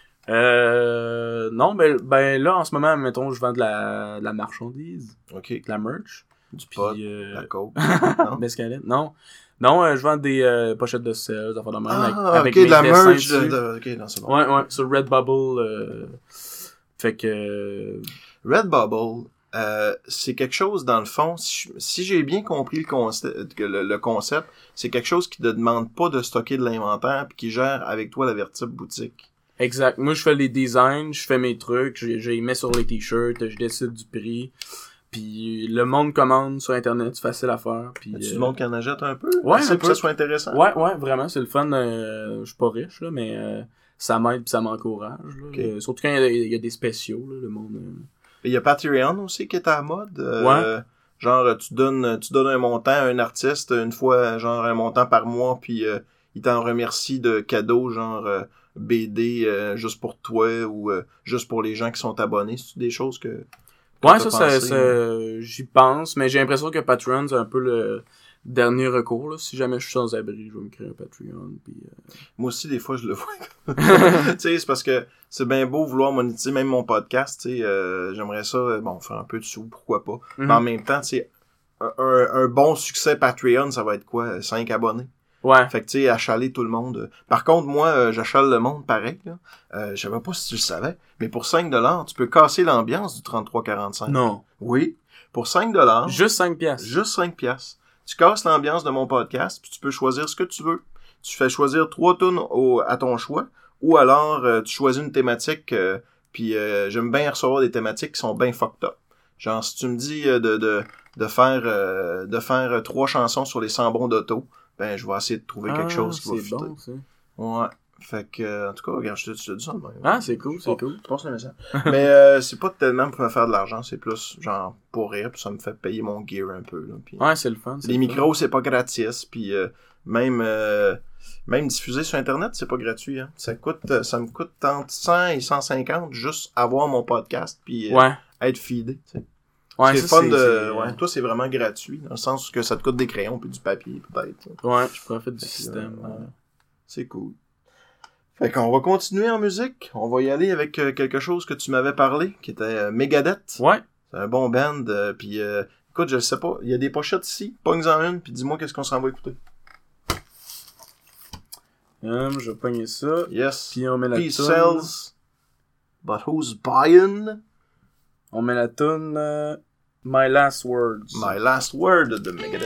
Euh, non, ben, ben là, en ce moment, mettons, je vends de la, de la marchandise, Ok, de la merch, du puis pot, euh, la coke, non? mescaline. Non, non, euh, je vends des euh, pochettes de sel, des affaires de même, avec, Ah, avec ok, mes de la dessins merch, de, dessus. de- ok, non, c'est bon. Ouais, ouais, sur Redbubble, euh, fait que... euh, Redbubble, euh, c'est quelque chose, dans le fond, si, je- si j'ai bien compris le concept, que le, le concept, c'est quelque chose qui te demande pas de stocker de l'inventaire puis qui gère avec toi la vertible boutique. Exact. Moi, je fais les designs, je fais mes trucs, je, je les mets sur les t-shirts, je décide du prix. Puis le monde commande sur Internet, c'est facile à faire. Puis, Tu euh, le monde qui en achète un peu? Ouais, Assez un pour que peu. ça soit intéressant? Ouais, ouais, vraiment, c'est le fun. Euh, je suis pas riche, là, mais euh, ça m'aide pis ça m'encourage. là. Ok. Euh, surtout quand il y, a- il y a des spéciaux, là, le monde... euh, Il y a Patreon aussi qui est à la mode. euh, Genre, tu donnes, tu donnes un montant à un artiste une fois, genre un montant par mois, puis euh, il t'en remercie de cadeaux, genre euh, B D euh, juste pour toi ou euh, juste pour les gens qui sont abonnés. C'est des choses que... que Ouais, t'as ça, ça, pensé, ça, hein? j'y pense, mais j'ai l'impression que Patreon, c'est un peu le dernier recours. Là. Si jamais je suis sans abri, je vais me créer un Patreon. Puis, euh... Moi aussi, des fois, je le vois. Tu sais, c'est parce que c'est bien beau vouloir monétiser même mon podcast, tu sais, euh, j'aimerais ça, euh, bon, faire un peu de sous, pourquoi pas. Mhm. Mais en même temps, tu sais, un, un, un bon succès Patreon, ça va être quoi? cinq abonnés. Ouais. Fait que, tu sais, achaler tout le monde. Par contre, moi, euh, j'achale le monde pareil, là. Euh, je savais pas si tu le savais, mais pour cinq dollars, tu peux casser l'ambiance du trente-trois quarante-cinq. Non. Oui. Pour cinq dollars. Juste cinq piastres. Juste cinq piastres. Tu casses l'ambiance de mon podcast, puis tu peux choisir ce que tu veux. Tu fais choisir trois tunes au, à ton choix, ou alors euh, tu choisis une thématique, euh, puis euh, j'aime bien recevoir des thématiques qui sont bien fucked up. Genre, si tu me dis euh, de, de, de faire euh, de faire euh, trois chansons sur les sambons d'auto, ben je vais essayer de trouver quelque Ah, chose qui va c'est fitter. bon, ça. Ouais. Fait que, euh, en tout cas, regarde, je te, je te dis ça de même. Ah, c'est cool, c'est Bon, cool. je pense le message. Mais euh, c'est pas tellement pour me faire de l'argent, c'est plus genre pour rire, puis ça me fait payer mon gear un peu. Là, puis... Ouais, c'est le fun. c'est Les le fun. micros, c'est pas gratis, puis euh, même euh, même diffuser sur internet, c'est pas gratuit. Hein. Ça coûte, euh, ça me coûte entre cent et cent cinquante juste avoir mon podcast puis euh, Ouais. être feedé. Tu sais. Ouais, c'est ça, fun c'est- de, c'est- ouais. Toi, c'est vraiment gratuit dans le sens que ça te coûte des crayons puis du papier peut-être. là. Ouais, je profite du Fait que, système. euh, ouais. ouais. C'est cool. Fait qu'on va continuer en musique. On va y aller avec euh, quelque chose que tu m'avais parlé, qui était euh, Megadeth. Ouais. C'est un bon band. Euh, puis euh, écoute, je sais pas, il y a des pochettes ici. Pogne-en une, puis dis-moi qu'est-ce qu'on s'en va écouter. Hum, je vais pogner ça. Yes. Puis on met la Peace toune. sells, but who's buying? On met la toune. euh, My Last Words. My Last Word de Megadeth.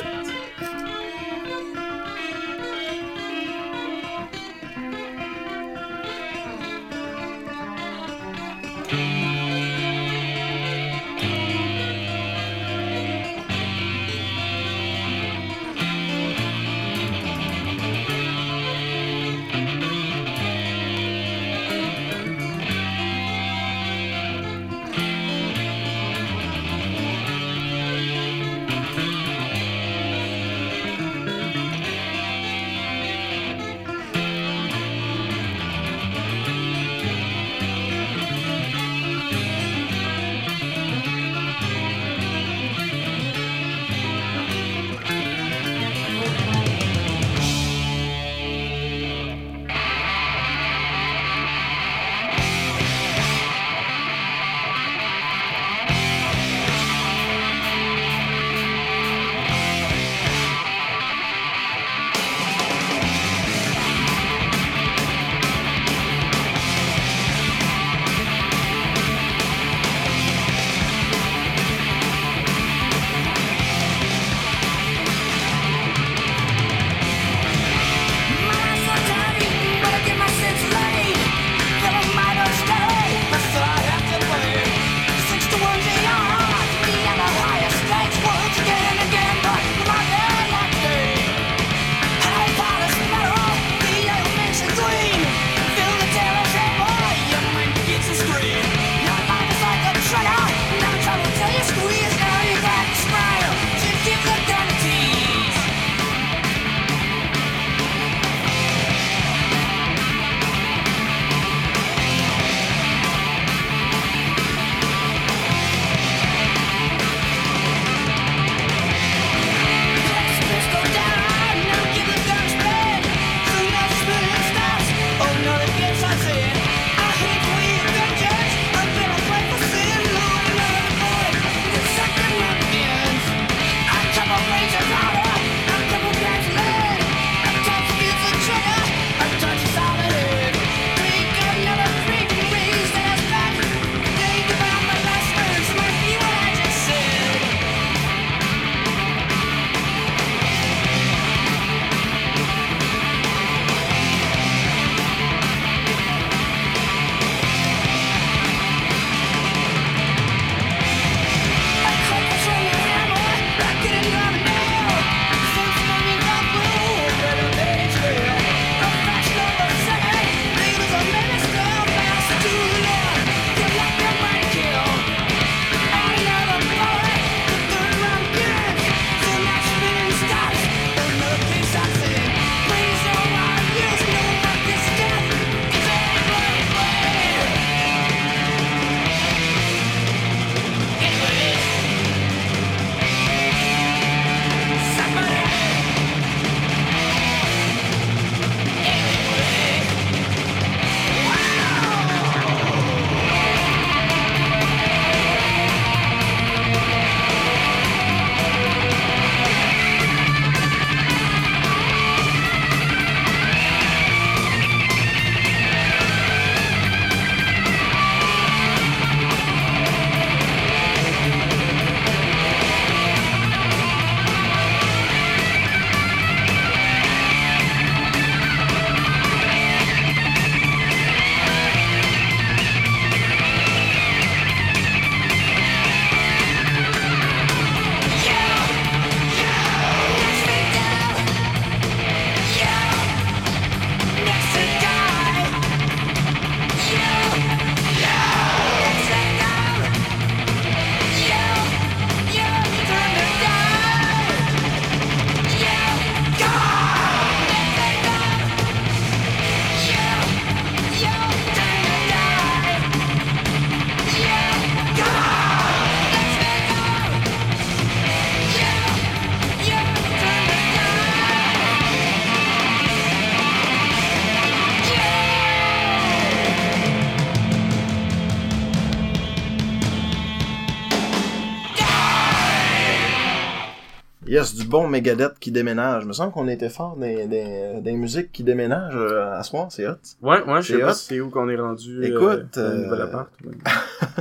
Yes, du bon Megadeth qui déménage. Il me semble qu'on était fort dans des, des musiques qui déménagent euh, à soir, c'est hot. Ouais, ouais, je sais C'est pas hot. si c'est où qu'on est rendu. Écoute, euh, euh, nouvel appart. Ouais.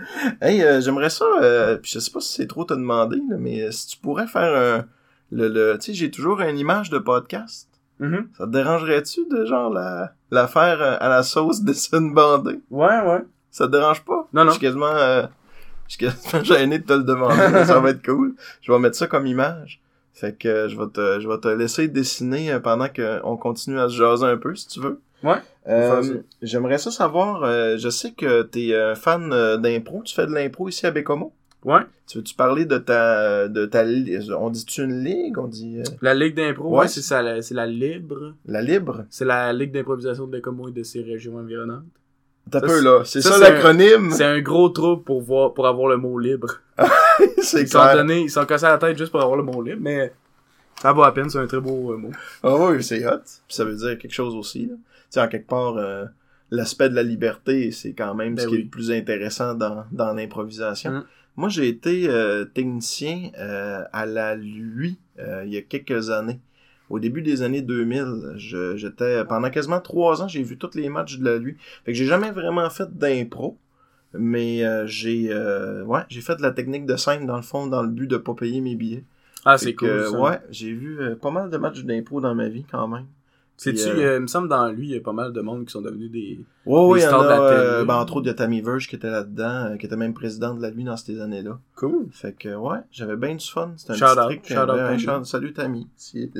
Hey, euh, j'aimerais ça, euh, puis je sais pas si c'est trop te demander, là, mais euh, si tu pourrais faire un... Le, le, tu sais, j'ai toujours une image de podcast. Mm-hmm. Ça te dérangerait-tu de genre la, la faire euh, à la sauce dessin bandé? Ouais, ouais. Ça te dérange pas? Non, non. Je suis quasiment, euh, je suis quasiment gêné de te le demander, mais ça va être cool. Je vais mettre ça comme image. Fait que euh, je vais te, je vais te laisser dessiner euh, pendant qu'on continue à se jaser un peu, si tu veux. Ouais. Euh, ça. j'aimerais ça savoir, euh, je sais que t'es euh, fan euh, d'impro, tu fais de l'impro ici à Bécomo. Ouais. Tu veux-tu parler de ta, de ta, li- on dit-tu une ligue, on dit euh, La Ligue d'impro, Ouais, ouais, c'est ça, la- c'est la Libre. la libre? C'est la Ligue d'improvisation de Bécomo et de ses régions environnantes. T'as Ça, peu c'est- là, c'est ça, ça, c'est l'acronyme. C'est un gros trou pour voir, pour avoir le mot libre. C'est Ils sont clair. donnés, ils sont cassés à la tête juste pour avoir le mot libre, mais ça vaut à peine, c'est un très beau euh, mot. Ah oui, c'est hot. Puis ça veut dire quelque chose aussi, là. Tu sais, en quelque part, euh, l'aspect de la liberté, c'est quand même Ben ce qui oui. est le plus intéressant dans, dans l'improvisation. Mm. Moi, j'ai été euh, technicien euh, à la L U I euh, il y a quelques années. Au début des années deux mille, je, j'étais pendant quasiment trois ans, j'ai vu tous les matchs de la L U I. Fait que j'ai jamais vraiment fait d'impro, mais euh, j'ai euh, ouais, j'ai fait de la technique de scène dans le fond dans le but de pas payer mes billets. Ah, Fait c'est que, cool, euh, ça. ouais, j'ai vu euh, pas mal de matchs d'impro dans ma vie quand même. Sais-tu, Puis, euh, euh, il me semble dans lui, il y a pas mal de monde qui sont devenus des... Ouais, ouais, Les il y en stars de la a, télé. euh, ben, entre autres, il y a Tammy Verge qui était là-dedans, euh, qui était même président de la L U I dans ces années-là. Cool. Fait que, ouais, j'avais bien du fun. C'était un Shout petit out, trick. shout euh, out, ouais, Tammy. shout- salut Tammy. Si,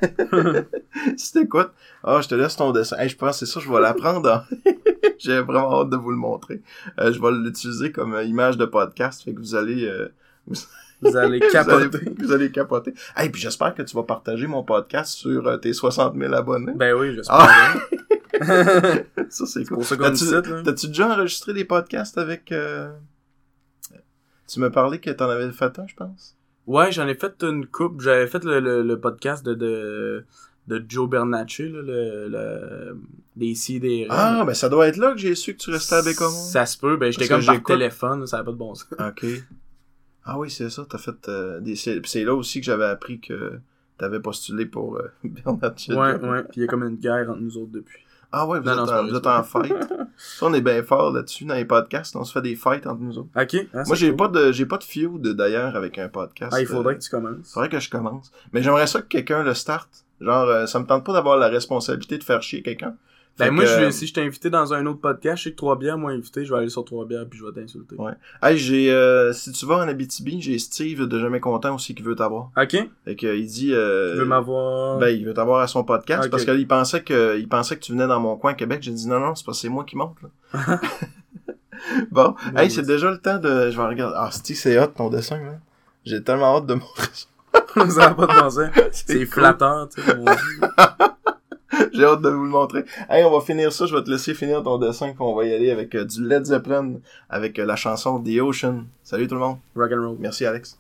si t'écoutes. Ah, je te laisse ton dessin. Hey, je pense que c'est ça, je vais l'apprendre. en- J'ai vraiment hâte de vous le montrer. Euh, je vais l'utiliser comme euh, image de podcast, fait que vous allez... euh, vous... Vous allez vous allez, capoter. vous allez capoter. Hey, puis j'espère que tu vas partager mon podcast sur euh, tes soixante mille abonnés. Ben oui, j'espère Ah! bien. Ça, c'est C'est cool. pour ça qu'on T'as-tu- dit ça, là. T'as-tu déjà enregistré des podcasts avec... euh, Tu m'as parlé que t'en avais fait un, je pense? Ouais, j'en ai fait une coupe. J'avais fait le, le, le podcast de, de, de Joe Bernacchi, là, le, le, des C des Ah, ben ça doit être là que j'ai su que tu restais à Bécomo. Ça se peut, ben j'étais Parce comme que par j'écoute- téléphone, ça n'a pas de bon sens. OK. Ah oui, c'est ça, t'as fait euh, des... C'est c'est là aussi que j'avais appris que t'avais postulé pour euh, Bernard Children. Ouais, ouais, puis il y a comme une guerre entre nous autres depuis. Ah ouais, vous, Non, êtes, non, c'est en, pas vous vrai, êtes en fight. Ça, on est bien fort là-dessus dans les podcasts, on se fait des fights entre nous autres. Ok. Ah, Moi, c'est j'ai cool. pas de j'ai pas de feud d'ailleurs avec un podcast. Ah, il faudrait euh, que tu commences. faudrait que je commence. Mais j'aimerais ça que quelqu'un le starte. Genre, euh, ça me tente pas d'avoir la responsabilité de faire chier quelqu'un. Ben Fait moi, que, je, euh, si je t'ai invité dans un autre podcast, je sais que trois bières m'ont invité, je vais aller sur trois bières puis je vais t'insulter. Ouais. Hey, j'ai, euh, si tu vas en Abitibi, j'ai Steve de Jamais Content aussi qui veut t'avoir. Ok? Fait que, euh, il dit, euh, Tu veux m'avoir... ben, il veut t'avoir à son podcast Ok. parce qu'il pensait que, il pensait que tu venais dans mon coin à Québec. J'ai dit non, non, c'est parce que c'est moi qui monte, là. Bon. Bon, Hey, c'est oui. déjà le temps de, je vais regarder. Ah, Steve, c'est hot ton dessin, là. J'ai tellement hâte de montrer ça. ça n'a pas de bon sens. C'est cool. flatteur, tu sais. mon Dieu. J'ai hâte de vous le montrer. Hey, on va finir ça. Je vais te laisser finir ton dessin puis on va y aller avec euh, du Led Zeppelin avec euh, la chanson The Ocean. Salut tout le monde. Rock and roll. Merci Alex.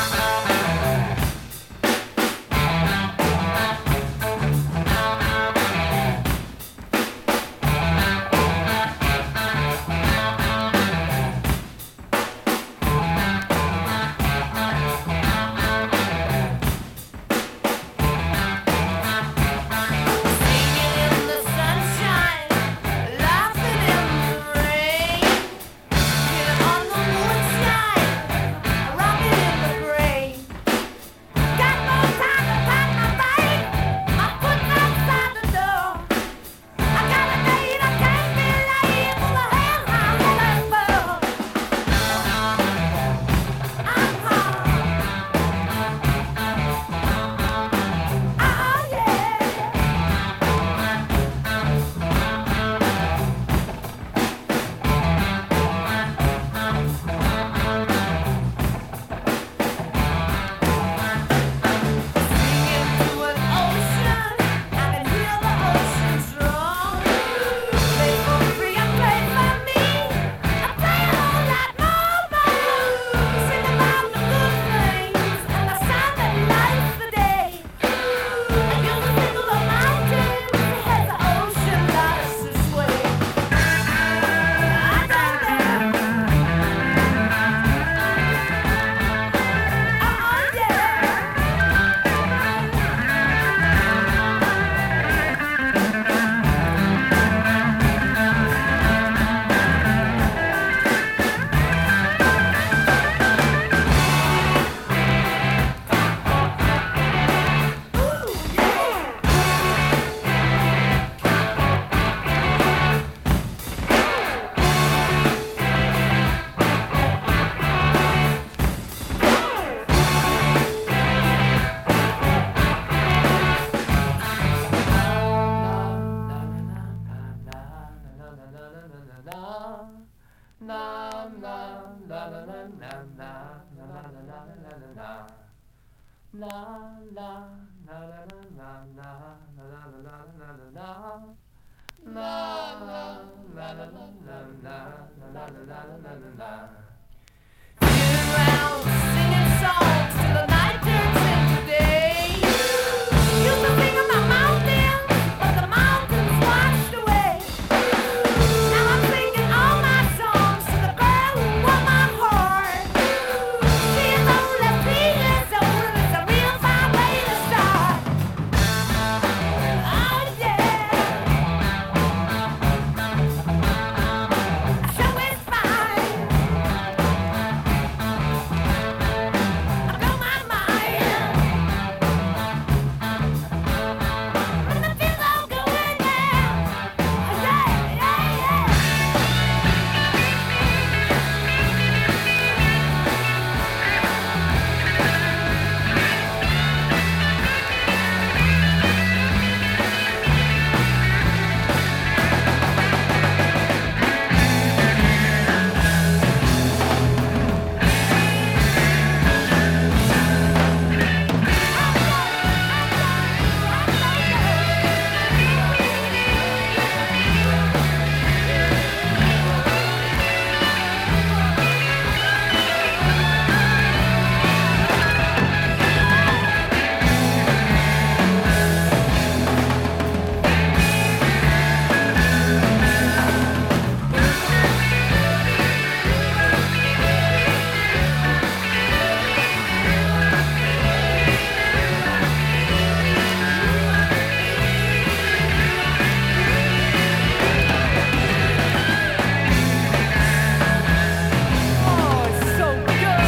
In the sunshine, laughing in the rain, feeling on the moonshine, rocking in the brain. Around singing songs till the night turns into day. Used to sing on the mountains, but the mountains washed away. Now I'm singing all my songs to the girl who won my heart. She is only three years old and it's a real fine way to start. Oh yeah, show is fine. I blow my mind. And it feels so good, yeah. Yeah, yeah, yeah. Oh, it's so good.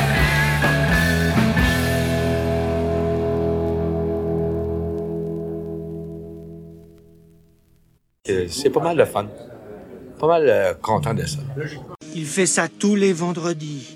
Euh, C'est pas mal le fun. Pas mal euh, content de ça. Il fait ça tous les vendredis.